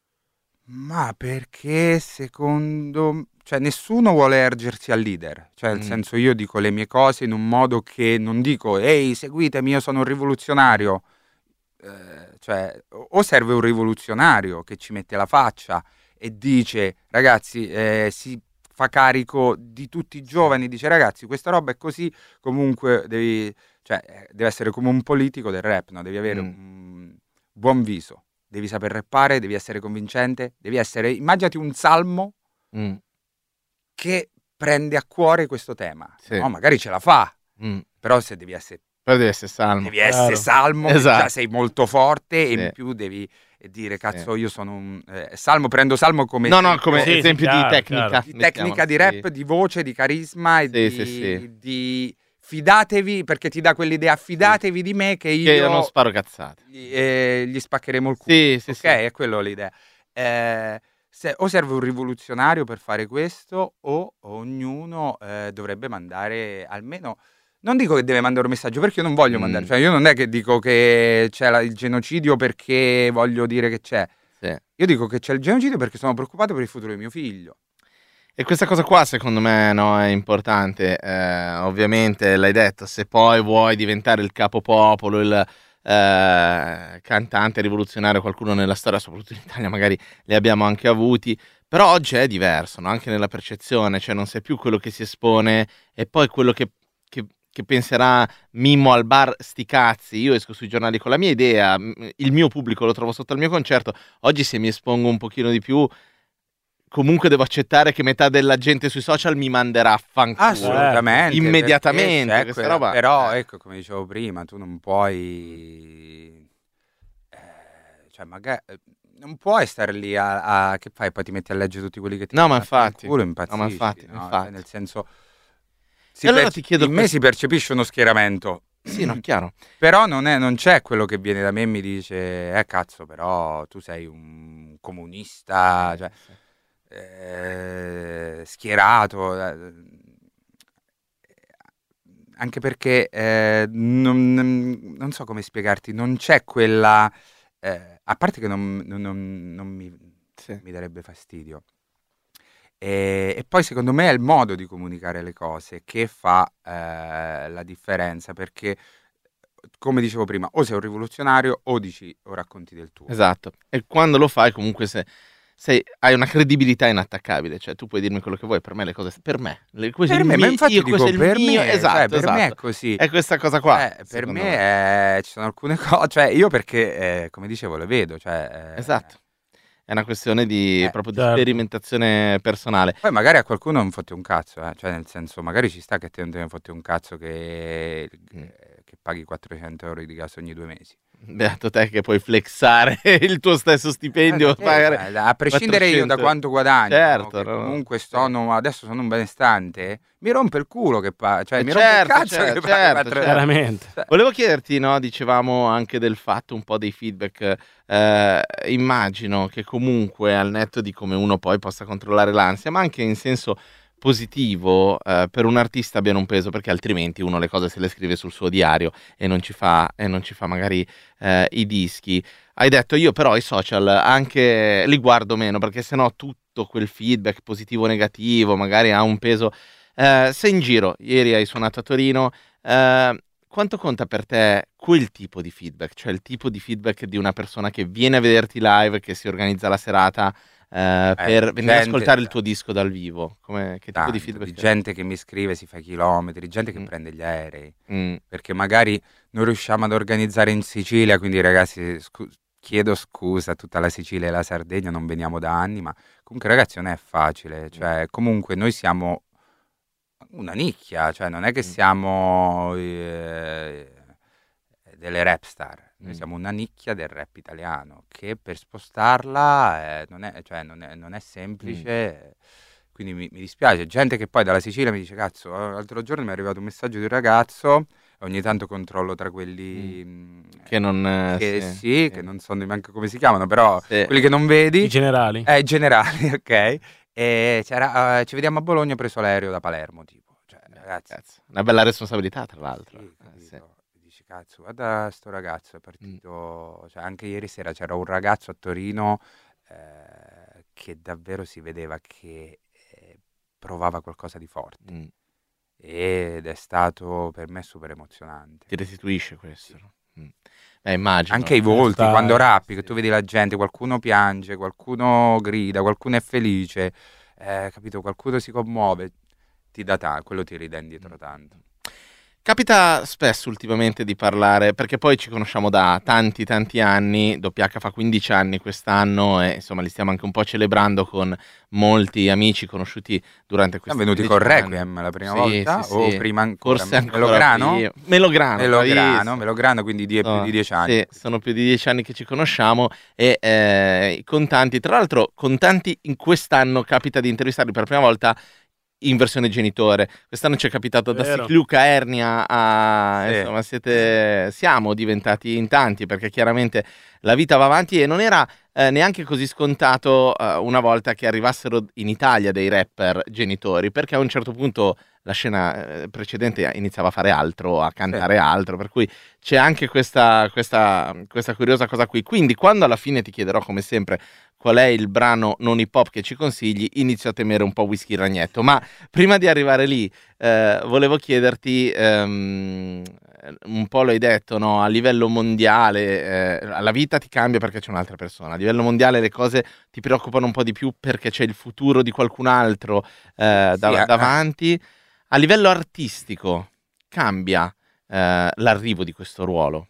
Ma perché secondo, cioè nessuno vuole ergersi al leader, cioè nel mm. senso io dico le mie cose in un modo che non dico ehi seguitemi io sono un rivoluzionario, eh, cioè o serve un rivoluzionario che ci mette la faccia e dice ragazzi eh, si fa carico di tutti i giovani, dice ragazzi questa roba è così, comunque devi, cioè deve essere come un politico del rap, no? Devi avere mm. un buon viso, devi saper rappare, devi essere convincente, devi essere, immaginati un salmo mm. che prende a cuore questo tema, sì. no? Magari ce la fa, mm. però se devi essere però devi essere salmo, devi essere salmo, esatto. Già sei molto forte sì. E in più devi dire cazzo sì. Io sono un eh, salmo, prendo salmo come no no come sì, esempio sì, chiaro, di tecnica chiaro. Di tecnica di rap, sì. Di voce, di carisma e sì, di, sì, di fidatevi, perché ti dà quell'idea fidatevi sì. Di me che io, che io non sparo cazzate gli, eh, gli spaccheremo il culo sì, sì, ok sì. È quello l'idea eh, se, o serve un rivoluzionario per fare questo o ognuno eh, dovrebbe mandare almeno. Non dico che deve mandare un messaggio perché io non voglio mm. mandare, cioè io non è che dico che c'è la, il genocidio perché voglio dire che c'è, sì. Io dico che c'è il genocidio perché sono preoccupato per il futuro di mio figlio. E questa cosa qua secondo me no, è importante, eh, ovviamente l'hai detto, se poi vuoi diventare il capopopolo, il eh, cantante rivoluzionario, qualcuno nella storia, soprattutto in Italia magari li abbiamo anche avuti, però oggi è diverso, no? Anche nella percezione, cioè non sei più quello che si espone e poi quello che che penserà Mimmo al bar, sti cazzi, io esco sui giornali con la mia idea, il mio pubblico lo trovo sotto al mio concerto. Oggi se mi espongo un pochino di più comunque devo accettare che metà della gente sui social mi manderà a fanculo assolutamente immediatamente questa quella, roba. Però ecco, come dicevo prima, tu non puoi eh, cioè magari non puoi stare lì a, a che fai, poi ti metti a leggere tutti quelli che ti no ma infatti culo, impazzisci, no ma infatti, no? infatti. Cioè, nel senso si allora per... ti chiedo in me si percepisce uno schieramento. Sì, no, chiaro. Però non, è, non c'è quello che viene da me e mi dice eh cazzo, però tu sei un comunista, cioè, eh, schierato. anche perché eh, non, non so come spiegarti, non c'è quella... Eh, a parte che non, non, non, non mi, Sì. mi darebbe fastidio. E, e poi secondo me è il modo di comunicare le cose che fa eh, la differenza, perché come dicevo prima, o sei un rivoluzionario o dici o racconti del tuo. Esatto. E quando lo fai comunque se, sei, hai una credibilità inattaccabile, cioè tu puoi dirmi quello che vuoi, per me le cose... Per me. Le, questo Per è il me, ma mio- infatti io, dico questo è il per mio- me, esatto, cioè, per esatto. me è così. È questa cosa qua. Eh, per secondo me è- ci sono alcune cose, cioè io perché, eh, come dicevo, le vedo, cioè... eh, Esatto. È una questione di, Eh, proprio di certo. sperimentazione personale. Poi magari a qualcuno non fotte un cazzo, eh. Cioè nel senso, magari ci sta che a te non te ne fotte un cazzo che, Mm. che paghi quattrocento euro di gas ogni due mesi. Beato te che puoi flexare il tuo stesso stipendio. Eh, pagare eh, a prescindere io da quattrocento. quanto guadagno, Certo, no, che no, no. comunque sono, adesso sono un benestante, mi rompe il culo che paga, cioè Eh, mi rompe il certo, cazzo certo, che paga certo, quattro- certo. Chiaramente. Volevo chiederti, no, dicevamo anche del fatto un po' dei feedback, eh, immagino che comunque al netto di come uno poi possa controllare l'ansia, ma anche in senso positivo, eh, per un artista abbiano un peso, perché altrimenti uno le cose se le scrive sul suo diario e non ci fa, e non ci fa magari eh, i dischi. Hai detto io però i social anche li guardo meno, perché sennò tutto quel feedback positivo o negativo magari ha un peso. Eh, sei in giro, ieri hai suonato a Torino, eh, quanto conta per te quel tipo di feedback, cioè il tipo di feedback di una persona che viene a vederti live, che si organizza la serata eh, per venire a gente- ascoltare il tuo disco dal vivo? Come, che tipo Tanto, di di, feedback? gente che mi scrive, si fa chilometri, gente che Mm. prende gli aerei, Mm, perché magari non riusciamo ad organizzare in Sicilia, quindi ragazzi scu- chiedo scusa a tutta la Sicilia e la Sardegna, non veniamo da anni, ma comunque ragazzi non è facile, cioè comunque noi siamo una nicchia, cioè non è che Mm. siamo eh, delle rap star, noi Mm. siamo una nicchia del rap italiano che per spostarla eh, non, è, cioè, non, è, non è semplice, quindi mi, mi dispiace. Gente che poi dalla Sicilia mi dice cazzo, l'altro giorno mi è arrivato un messaggio di un ragazzo, ogni tanto controllo tra quelli mh, che non... eh, che sì, sì, sì. che non so neanche come si chiamano, però Sì. quelli che non vedi, I generali. eh, i generali, ok? E c'era, eh, ci vediamo a Bologna, ho preso l'aereo da Palermo, tipo, cioè, ragazzi, Cazzo, una bella responsabilità tra l'altro. sì, Eh, capito? sì. Dici cazzo, guarda sto ragazzo è partito, cioè anche ieri sera c'era un ragazzo a Torino eh, che davvero si vedeva che eh, provava qualcosa di forte Mm, ed è stato per me super emozionante. ti restituisce questo. no? Mm. Eh, immagino. Anche i volti, Dai, quando rappi, che sì. tu vedi la gente, qualcuno piange, qualcuno grida, qualcuno è felice, eh, capito? Qualcuno si commuove, ti dà tanto, quello ti ridà indietro tanto. Capita spesso ultimamente di parlare, perché poi ci conosciamo da tanti tanti anni, W H fa quindici anni quest'anno e insomma li stiamo anche un po' celebrando con molti amici conosciuti durante questi Siamo venuti con quindici anni. Requiem la prima Sì, volta sì, o sì. prima ancora? Forse ancora Melograno? prima. Melograno, Melograno, bravissimo. Melograno, quindi die- più No, di dieci anni. Sì, sono più di dieci anni che ci conosciamo e eh, con tanti, tra l'altro con tanti in quest'anno capita di intervistarli per la prima volta in versione genitore. Quest'anno ci è capitato da Vero. Sicluca Ernia a... Sì. insomma, siete, siamo diventati in tanti perché chiaramente la vita va avanti e non era eh, neanche così scontato eh, una volta che arrivassero in Italia dei rapper genitori, perché a un certo punto la scena eh, precedente iniziava a fare altro, a cantare altro, per cui c'è anche questa, questa, questa curiosa cosa qui. Quindi quando alla fine ti chiederò come sempre qual è il brano non hip hop che ci consigli, inizio a temere un po' Whisky Ragnetto, ma prima di arrivare lì eh, volevo chiederti, ehm, un po' l'hai detto, no? A livello mondiale eh, la vita ti cambia perché c'è un'altra persona, a livello mondiale le cose ti preoccupano un po' di più perché c'è il futuro di qualcun altro eh, Sì, dav- eh, davanti. A livello artistico cambia eh, l'arrivo di questo ruolo?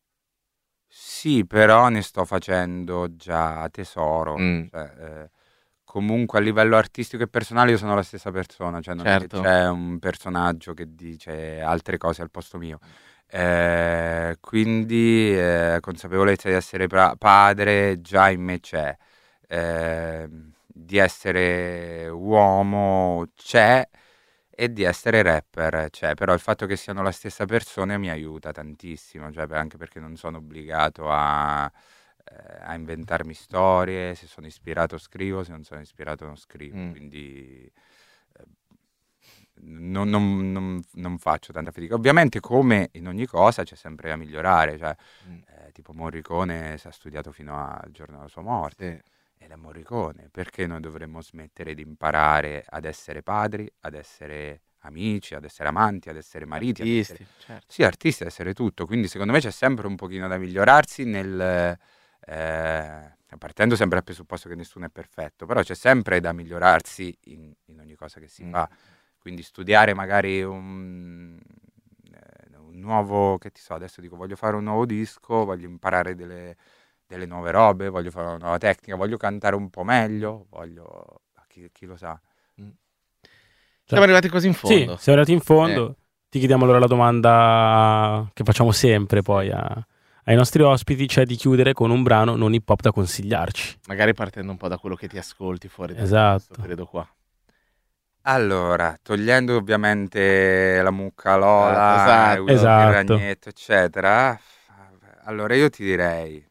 Sì, però ne sto facendo già tesoro. Mm. Cioè, eh, comunque a livello artistico e personale io sono la stessa persona, cioè non è Certo. che c'è un personaggio che dice altre cose al posto mio. Eh, quindi eh, consapevolezza di essere pra- padre già in me c'è. Eh, di essere uomo c'è e di essere rapper c'è, però il fatto che siano la stessa persona mi aiuta tantissimo, cioè, anche perché non sono obbligato a, eh, a inventarmi storie, se sono ispirato scrivo, se non sono ispirato non scrivo, Mm. quindi eh, non, non, non, non faccio tanta fatica. Ovviamente, come in ogni cosa, c'è sempre da migliorare. Cioè, mm. eh, tipo Morricone si è studiato fino al giorno della sua morte. Sì. Ed è Morricone. Perché noi dovremmo smettere di imparare ad essere padri, ad essere amici, ad essere amanti, ad essere mariti? Artisti, ad essere... certo. Sì, artisti, ad essere tutto. Quindi secondo me c'è sempre un pochino da migliorarsi nel... Eh, partendo sempre dal presupposto che nessuno è perfetto, però c'è sempre da migliorarsi in, in ogni cosa che si mm. fa. Quindi studiare magari un, eh, un nuovo, che ti so, adesso dico voglio fare un nuovo disco, voglio imparare delle, delle nuove robe, voglio fare una nuova tecnica, voglio cantare un po' meglio, voglio, chi, chi lo sa. Mm. Siamo arrivati quasi in fondo. Sì, siamo arrivati in fondo. Eh. Ti chiediamo allora la domanda che facciamo sempre poi a... ai nostri ospiti, cioè di chiudere con un brano non hip hop da consigliarci. Magari partendo un po' da quello che ti ascolti fuori da esatto. questo periodo qua. Allora, togliendo ovviamente la mucca Lola, ah, esatto, esatto. il ragnetto, eccetera. Allora io ti direi...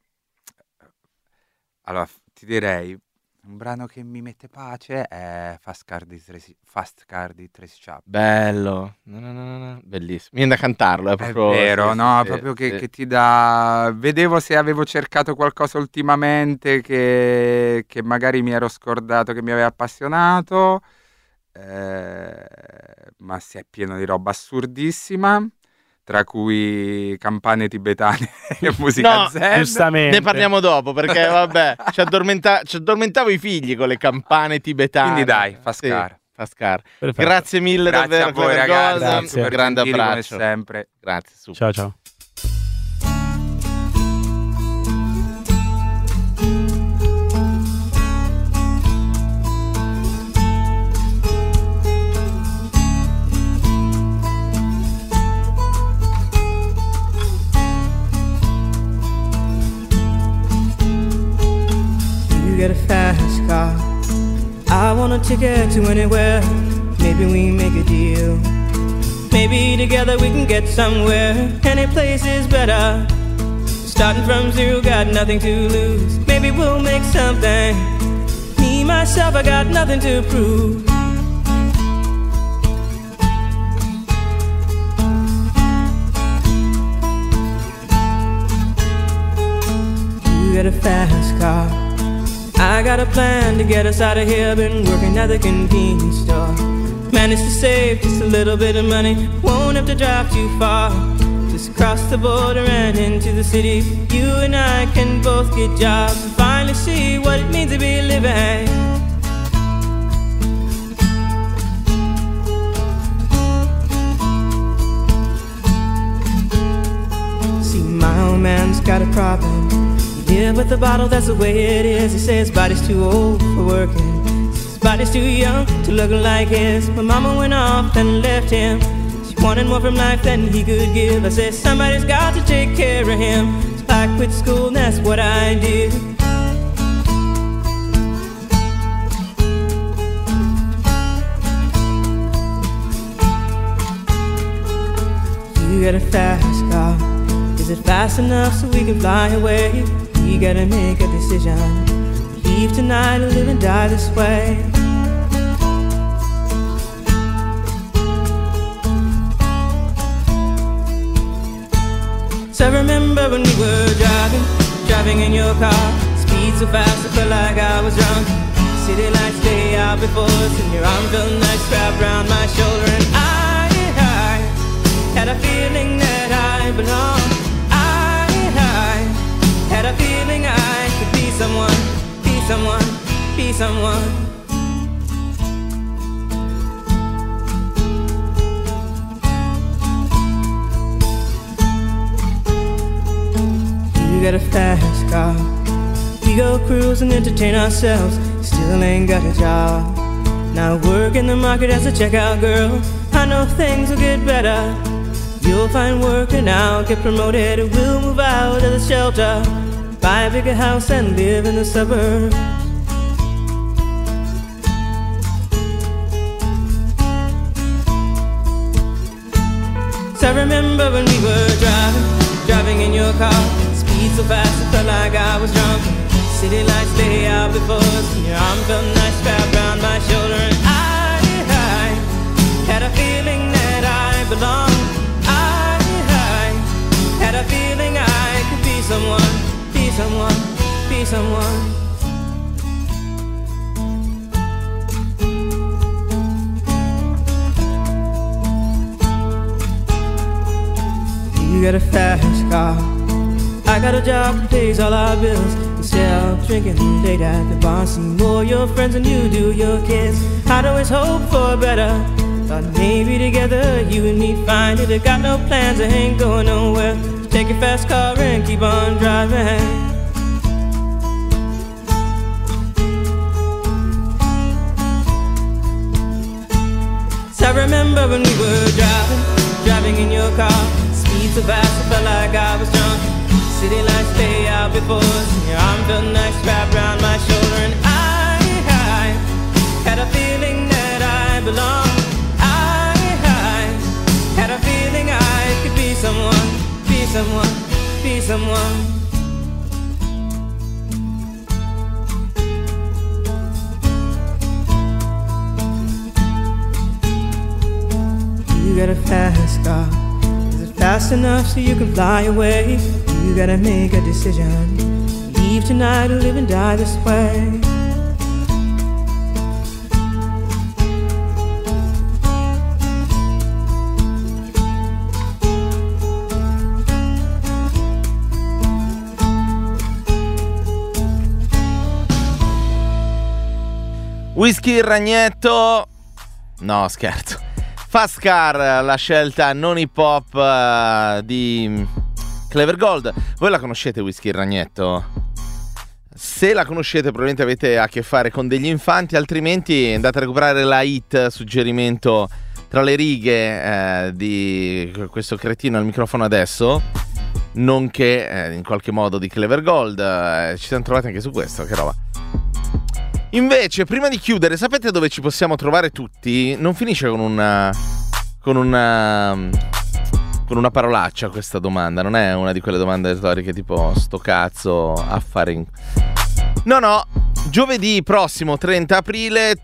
Allora, ti direi... Un brano che mi mette pace è Fast Car di Tracy, Fast Car di Tracy Chapman. Bello, no, no, no, no. Bellissimo. Viene da cantarlo, è proprio... È vero, sì, no, sì, proprio sì. Che, che ti dà... Vedevo se avevo cercato qualcosa ultimamente che, che magari mi ero scordato, che mi aveva appassionato, eh, ma si è pieno di roba assurdissima, tra cui campane tibetane e musica no, zen. Giustamente. Ne parliamo dopo, perché vabbè, ci, addormenta- ci addormentavo i figli con le campane tibetane. Quindi dai, Fast Car. Sì, Fast Car. Perfetto. Grazie mille Grazie davvero a voi, per ragazzi. cosa. Grazie. Un grande Gentili come abbraccio. sempre. Grazie, super. Ciao ciao. Get a fast car. I want a ticket to anywhere. Maybe we make a deal. Maybe together we can get somewhere. Any place is better. Starting from zero, got nothing to lose. Maybe we'll make something. Me, myself, I got nothing to prove. You get a fast car. I got a plan to get us out of here. Been working at the convenience store. Managed to save just a little bit of money. Won't have to drive too far. Just cross the border and into the city. You and I can both get jobs and finally see what it means to be living. See, my old man's got a problem. Yeah, but the bottle, that's the way it is. He says his body's too old for working. His body's too young to look like his. My mama went off and left him. She wanted more from life than he could give. I said, somebody's got to take care of him. So I quit school and that's what I did. You got a fast car. Is it fast enough so we can fly away? We gotta make a decision. Leave tonight or live and die this way. So I remember when we were driving, driving in your car. Speed so fast I felt like I was drunk. City lights lay out before us, and your arm felt nice wrapped around my shoulder. And I, I had a feeling that I belonged. Had a feeling I could be someone, be someone, be someone. You got a fast car. We go cruise and entertain ourselves. Still ain't got a job. Now work in the market as a checkout girl. I know things will get better. You'll find work and I'll get promoted. We'll move out of the shelter, buy a bigger house and live in the suburbs. So I remember when we were driving, driving in your car. Speed so fast it felt like I was drunk. City lights lay out before us, and your arm felt nice wrapped around my shoulder. And I, I feeling that I belong. I, I had a feeling I could be someone, be someone, be someone. You got a fast car, I got a job that pays all our bills. Instead of drinking late at the bar, see more your friends than you do your kids. I'd always hope for better, thought maybe together you and me find it. I got no plans, I ain't going nowhere. So take your fast car and keep on driving. So I remember when we were driving, driving in your car. So fast, I felt like I was drunk. City lights stay out before us, and your arm felt nice wrapped around my shoulder. And I, I had a feeling that I belonged. I, I had a feeling I could be someone, be someone, be someone. You got a fast car, fast enough so you can fly away. You gotta make a decision, leave tonight or live and die this way. Whisky Ragnetto. No, scherzo. Fast Car, la scelta non hip hop uh, di Clever Gold. Voi la conoscete Whisky Ragnetto? Se la conoscete probabilmente avete a che fare con degli infanti, altrimenti andate a recuperare la hit suggerimento tra le righe eh, di questo cretino al microfono adesso, nonché eh, in qualche modo di Clever Gold. Eh, ci siamo trovati anche su questo, che roba. Invece, prima di chiudere, sapete dove ci possiamo trovare tutti? Non finisce con una con una con una parolaccia questa domanda. Non è una di quelle domande retoriche tipo sto cazzo affari. No, no. Giovedì prossimo trenta aprile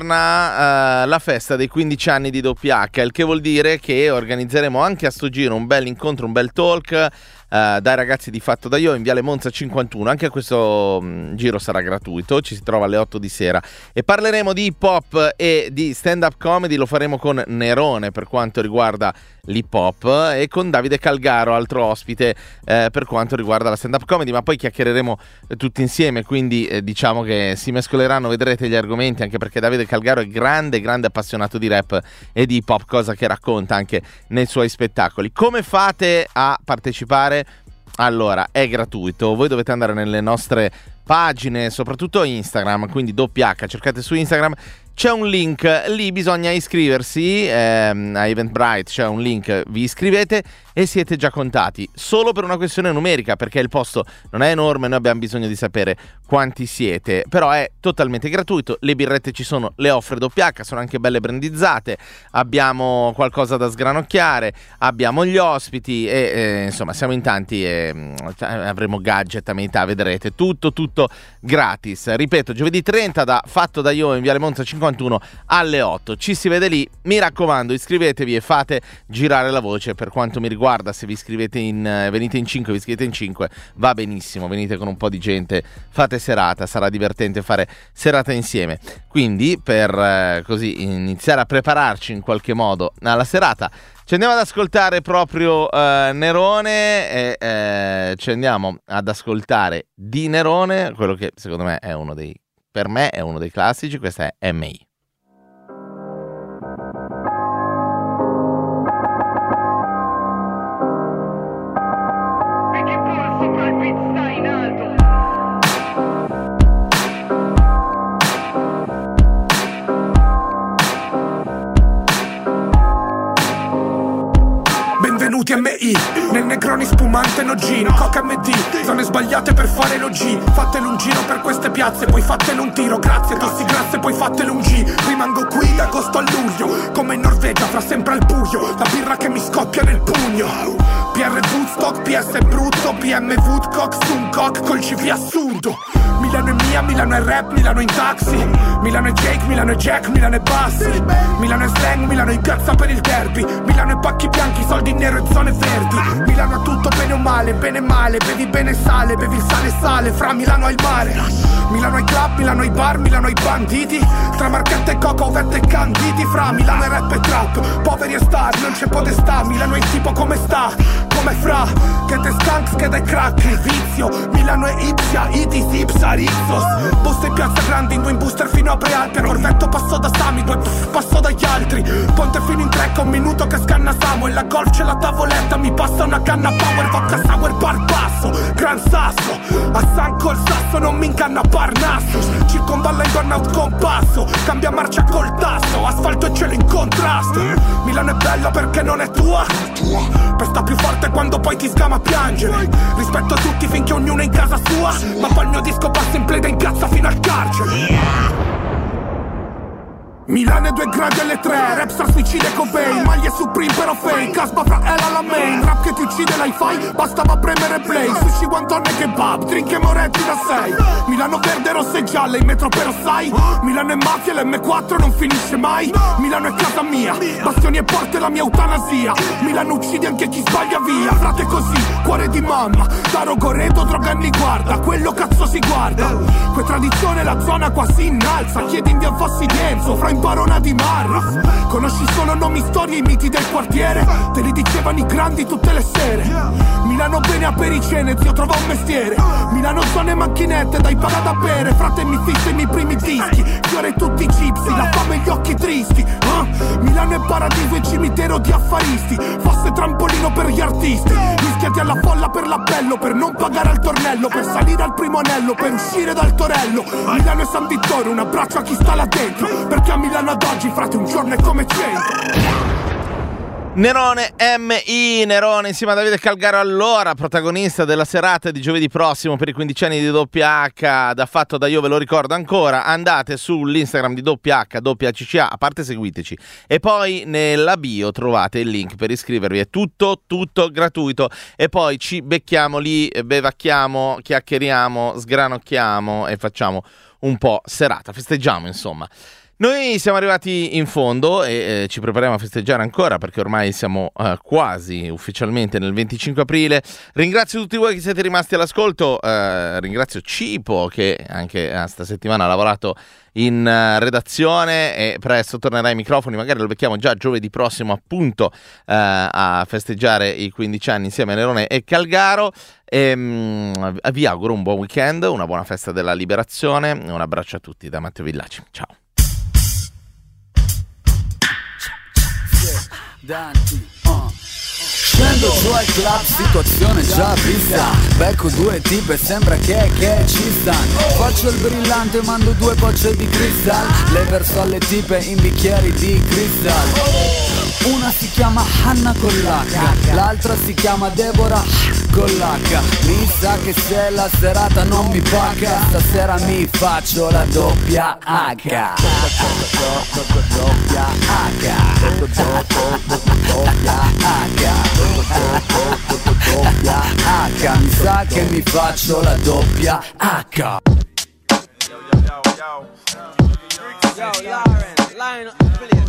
torna uh, la festa dei quindici anni di W H, il che vuol dire che organizzeremo anche a sto giro un bel incontro, un bel talk Uh, dai ragazzi di Fatto da Io in Viale Monza cinquantuno. Anche questo um, giro sarà gratuito, ci si trova alle otto di sera e parleremo di hip hop e di stand up comedy. Lo faremo con Nerone per quanto riguarda l'hip hop e con Davide Calgaro, altro ospite eh, per quanto riguarda la stand up comedy, ma poi chiacchiereremo eh, tutti insieme, quindi eh, diciamo che si mescoleranno, vedrete gli argomenti, anche perché Davide Calgaro è grande grande appassionato di rap e di hip hop, cosa che racconta anche nei suoi spettacoli. Come fate a partecipare? Allora, è gratuito, voi dovete andare nelle nostre pagine, soprattutto Instagram, quindi W H, cercate su Instagram, c'è un link, lì bisogna iscriversi ehm, a Eventbrite, c'è un link, vi iscrivete e siete già contati, solo per una questione numerica, perché il posto non è enorme, noi abbiamo bisogno di sapere quanti siete, però è totalmente gratuito, le birrette ci sono, le offre W H, sono anche belle brandizzate, abbiamo qualcosa da sgranocchiare, abbiamo gli ospiti e eh, insomma siamo in tanti e cioè, avremo gadget a metà, vedrete, tutto tutto gratis. Ripeto, giovedì trenta da Fatto da Io in Viale Monza cinquantuno alle otto, ci si vede lì, mi raccomando iscrivetevi e fate girare la voce. Per quanto mi riguarda, se vi iscrivete in eh, venite in cinque, vi iscrivete in cinque, va benissimo, venite con un po' di gente, fate serata, sarà divertente fare serata insieme. Quindi per eh, così iniziare a prepararci in qualche modo alla serata, ci andiamo ad ascoltare proprio eh, Nerone e eh, ci andiamo ad ascoltare di Nerone quello che secondo me è uno dei, per me è uno dei classici. Questa è M I. M I nel Negroni spumante no gin, Coca M D, zone sbagliate per fare lo G. Fatelo un giro per queste piazze, poi fatelo un tiro, grazie tossi grasse, poi fatelo un G. Rimango qui da agosto a luglio, come in Norvegia, fra sempre al buio, la birra che mi scoppia nel pugno. bagno. P R Woodstock, P S brutto, P M Woodcock, Sumcock col C V assurdo. Milano è mia, Milano è rap, Milano in taxi. Milano è Jake, Milano è Jack, Milano è bassi. Milano è slang, Milano incazza per il derby. Milano è pacchi bianchi, soldi in nero e zone verdi. Milano ha tutto bene o male, bene e male. Bevi bene e sale, bevi il sale e sale. Fra Milano al mare. Milano ai club, Milano ai bar, Milano ai banditi. Tra marchette e coca, ovette e canditi. Fra Milano è rap e trap, poveri e star, non c'è podestà. Milano è il tipo come sta, come fra. Che te skunks, che te crack, il vizio. Milano è Ipsia, Itis, Ipsa, Rizos. Posta in piazza grandi, in due in booster fino a Prealpia. Corvetto passo da Sami, due pff, passo dagli altri. Ponte fino in trecca, un minuto che scanna Samuel. La golf c'è la tavoletta, mi passa una canna power. Vodka sour, bar basso, gran sasso. A San col sasso, non mi incanna Parnassus. Circonvalla il burnout con passo. Cambia marcia col tasto, asfalto e cielo in contrasto. Milano è bella perché non è tua. Pesta più forte quando poi ti scama a piangere. Rispetto a tutti finché ognuno è in casa sua. Ma poi il mio disco passa in play da incazza fino al carcere. Milano è due gradi alle tre, rapstar suicide Cobain. Maglie Supreme però fake, caspa fra Ella la main. Rap che ti uccide l'hi-fi, bastava premere play. Sushi, wonton e kebab, drink e moretti da sei. Milano verde, rossa e gialla, in metro però sai. Milano è mafia, l'emme quattro non finisce mai. Milano è casa mia, bastioni e porte la mia eutanasia. Milano uccide anche chi sbaglia via. Frate così, cuore di mamma, Taro Goreto, droga anni guarda. Quello cazzo si guarda. Que tradizione la zona qua si innalza. Chiedi in via Fossi Dienzo, fra imparona di Marra. Conosci solo nomi, storie e miti del quartiere. Te li dicevano i grandi tutte le sere. Milano bene a pericene, zio trova un mestiere. Milano zone e macchinette, dai paga da bere. Frate mi fissa i miei primi dischi. Fiore tutti i gypsy, la fame e gli occhi tristi. uh? Milano è paradiso e cimitero di affaristi. Fosse trampolino per gli artisti. Rischiati alla folla per l'appello, per non pagare al tornello, per salire al primo anello, per uscire dal torello. Milano è San Vittorio, un abbraccio a chi sta là dentro. Perché a Milano ad oggi, frate, un giorno è come cento. Nerone M I, Nerone insieme a Davide Calgaro, allora protagonista della serata di giovedì prossimo per i quindici anni di doppia acca, da fatto da io ve lo ricordo ancora. Andate sull'Instagram di doppia acca, doppia C C A, a parte seguiteci, e poi nella bio trovate il link per iscrivervi, è tutto tutto gratuito, e poi ci becchiamo lì, bevacchiamo, chiacchieriamo, sgranocchiamo e facciamo un po' serata, festeggiamo insomma. Noi siamo arrivati in fondo e eh, ci prepariamo a festeggiare ancora, perché ormai siamo eh, quasi ufficialmente nel venticinque aprile. Ringrazio tutti voi che siete rimasti all'ascolto, eh, ringrazio Cipo che anche eh, sta settimana ha lavorato in uh, redazione e presto tornerà ai microfoni, magari lo becchiamo già giovedì prossimo appunto uh, a festeggiare i quindici anni insieme a Nerone e Calgaro. E, um, vi auguro un buon weekend, una buona festa della liberazione, un abbraccio a tutti da Matteo Villaci, ciao. Danti, uh. Scendo giù al club, situazione già vista. Becco due tipe, sembra che, che ci stanno. Faccio il brillante, mando due bocce di cristal. Le verso alle tipe in bicchieri di cristal. Una si chiama Hanna con l'H, l'altra si chiama Deborah con l'H. Mi sa che se la serata non mi paga, stasera mi faccio la doppia H. Doppia H. Doppia H. Mi sa che mi faccio la doppia H. Yo, Lauren, line up,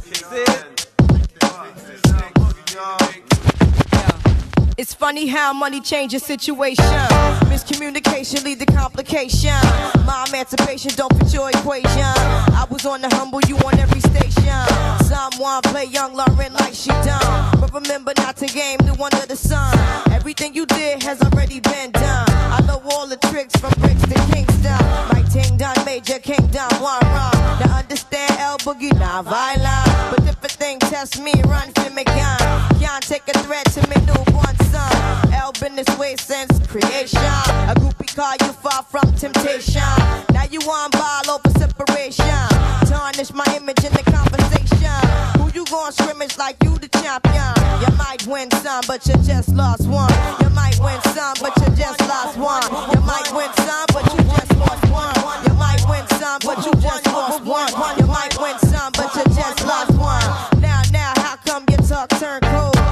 it's funny how money changes situation. Miscommunication lead to complication. My emancipation don't fit your equation. I was on the humble, you on every station. Someone play young Lauren like she done, but remember not to game new under the sun. Everything you did has already been done. I know all the tricks from bricks to Kingston. My ting done, major kingdom, one wrong. Now understand L Boogie, not violent, but if a thing test me, run for me gun. Can't take a threat to me newborn son. L been this way since creation. A groupie call you far from temptation. Now you on ball over separation. Tarnish my image in the conversation. Who you gon' scrimmage like you the champion? You might win some, but you just lost one. You might win some, but you just lost one. You might win some, but you just lost one. You might win some, but you just lost one. You might win some, but you just lost one. Now, now, how come your talk turn cold? Gain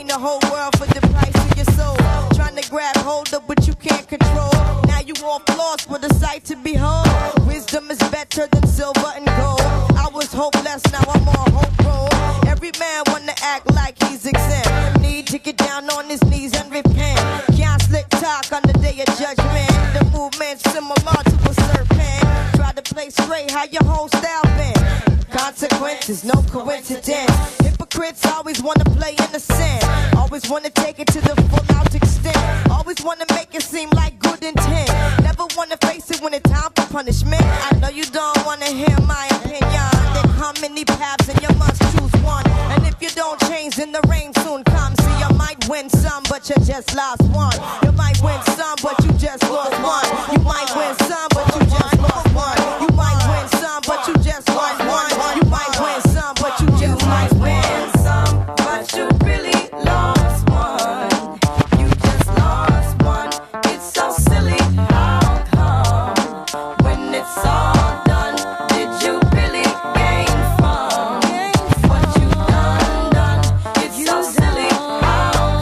the whole world for the price of your soul. Trying to grab hold of what you can't control. Now you off lost with a sight to behold. Wisdom is better than silver and gold. I was hopeless, now I'm on hope roll. Every man wanna act like he's exempt. Need to get down on his knees and repent. Can't slick talk on the day of judgment. The movement's similar to a serpent. Try to play straight, how your whole style been. Consequences, no coincidence. Hypocrites always wanna play innocent. Always wanna take it to the full out extent. Always wanna make it seem like good intent. Never wanna face it when it's time for punishment. I know you don't wanna hear my opinion. There come many paths and you must choose one. And if you don't change, then the rain soon comes. See, you might win some, but you just lost one. You might win some, but you just lost one. You might win some, but you just lost one. You might win some, but you just lost one. You might win some, but you just might win some, but you really lost one. You just lost one. It's so silly. How come when it's all done, did you really gain from what you done done? It's so silly. How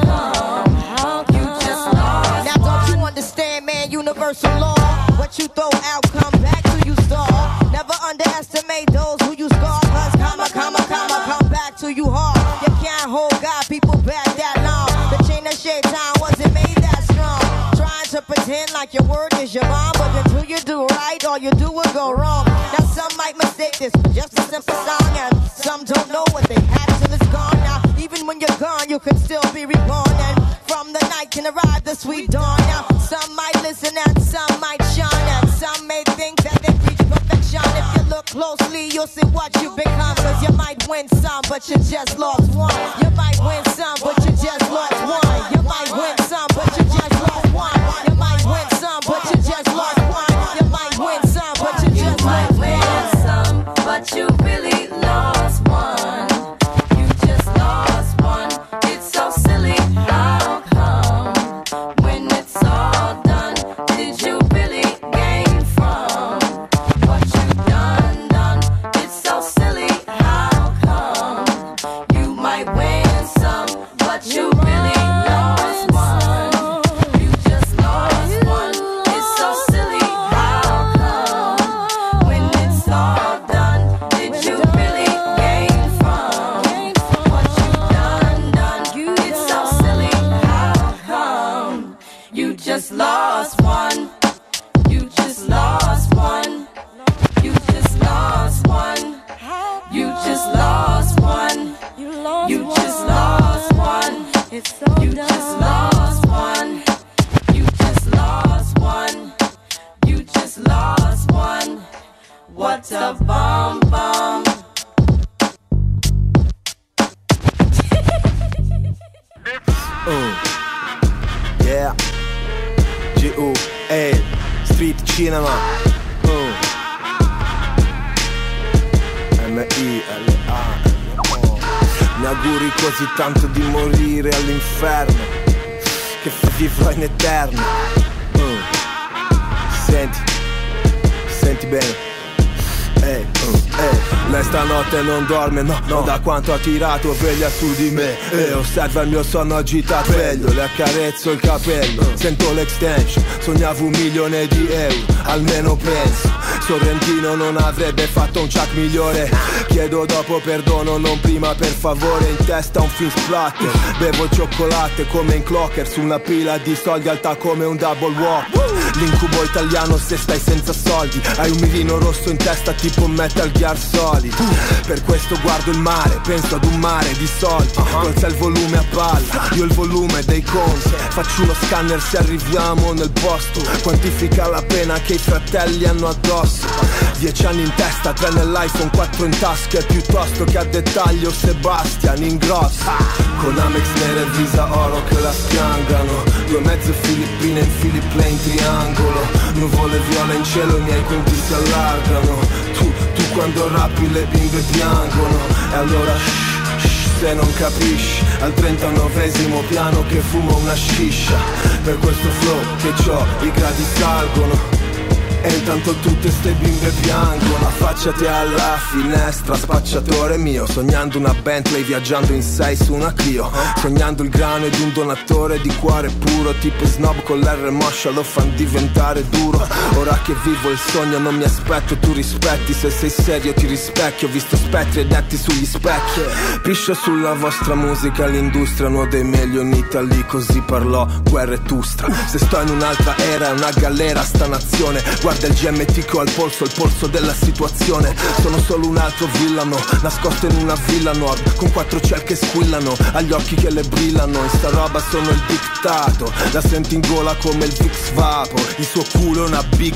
come you just lost? Now don't you understand, man? Universal law. What you throw out, come back to you stall. Never underestimate those who you scar. Cause comma, comma, comma, come back to you hard. You can't hold God, people back that long. The chain of shaitan wasn't made that strong. Trying to pretend like your word is your bond, but until you do right, all you do will go wrong. Now some might mistake this for just a simple song, and some don't know what they had till it's gone. Now even when you're gone, you can still be reborn, and from the night can arrive the sweet dawn. Now some might listen and some might shine, and some may think that they reach perfection. If you look closely, you'll see what you become. Cause you might win some, but you just lost one. You might win some, but you just lost one. You might win some, but you just lost one. You might win some, but you just lost one. You might win some, but you just lost one. You might win some, but you really lost one. You just lost one. It's so silly. How come when it's all done, did you really gain from what you done done? It's so silly. How come you might win some, but you really lost one? You just lost one. It's so silly. How come when it's all done, did you really gain from what you done done? It's so silly. How come you just lost one? You just lost one. You just lost one. You just lost one. You just lost one. You just lost one. You just lost one. You just lost one. What a bomb bomb. Oh. Yeah. G U A Street Cinema. Oh. M I L A. Oh. Mi auguri così tanto di morire all'inferno, che vivrò in eterno. Oh. Senti, senti bene. Ehi, ehi, lei stanotte non dorme, no, no, da quanto ha tirato veglia su di me. E osserva il mio sonno agitato, veglio, le accarezzo il capello, sento l'extension, sognavo un milione di euro, almeno penso. Sorrentino non avrebbe fatto un chuck migliore. Chiedo dopo perdono, non prima per favore. In testa un film splatter, bevo cioccolate come in clocker, su una pila di soldi alta come un double walk. L'incubo italiano se stai senza soldi, hai un mirino rosso in testa tipo Metal Gear Solid. Per questo guardo il mare, penso ad un mare di soldi. Colza il volume a palla, io il volume dei conti. Faccio uno scanner se arriviamo nel posto, quantifica la pena che i fratelli hanno addosso. Dieci anni in testa, tre nell'iPhone, quattro in tasca, piuttosto che a dettaglio Sebastian in grosso. Con Amex nera e Visa oro che la schiangano, due mezze filippine in Philip in triangolo. Nuvole viola in cielo, i miei conti si allargano. Tu, tu quando rappi le bimbe piangono. E allora shh, shh, se non capisci, al trentanovesimo piano che fumo una sciscia. Per questo flow che c'ho, i gradi salgono. E intanto tutte ste bimbe piangono. Affacciati alla finestra, spacciatore mio. Sognando una Bentley, viaggiando in sei su una Clio. Sognando il grano ed un donatore di cuore puro. Tipo snob con l'R moscia lo fan diventare duro. Ora che vivo il sogno non mi aspetto tu rispetti. Se sei serio ti rispecchio. Ho visto spettri e detti sugli specchi. Piscio sulla vostra musica, l'industria uno dei meglio in Italy. Così parlò Guerra e Tustra. Se sto in un'altra era è una galera sta nazione. Guarda il G M T che ho al polso, il polso della situazione. Sono solo un altro villano, nascosto in una villa nord, con quattro ciel che squillano, agli occhi che le brillano. In sta roba sono il dictato, la senti in gola come il Vicks Vapo. Il suo culo è una big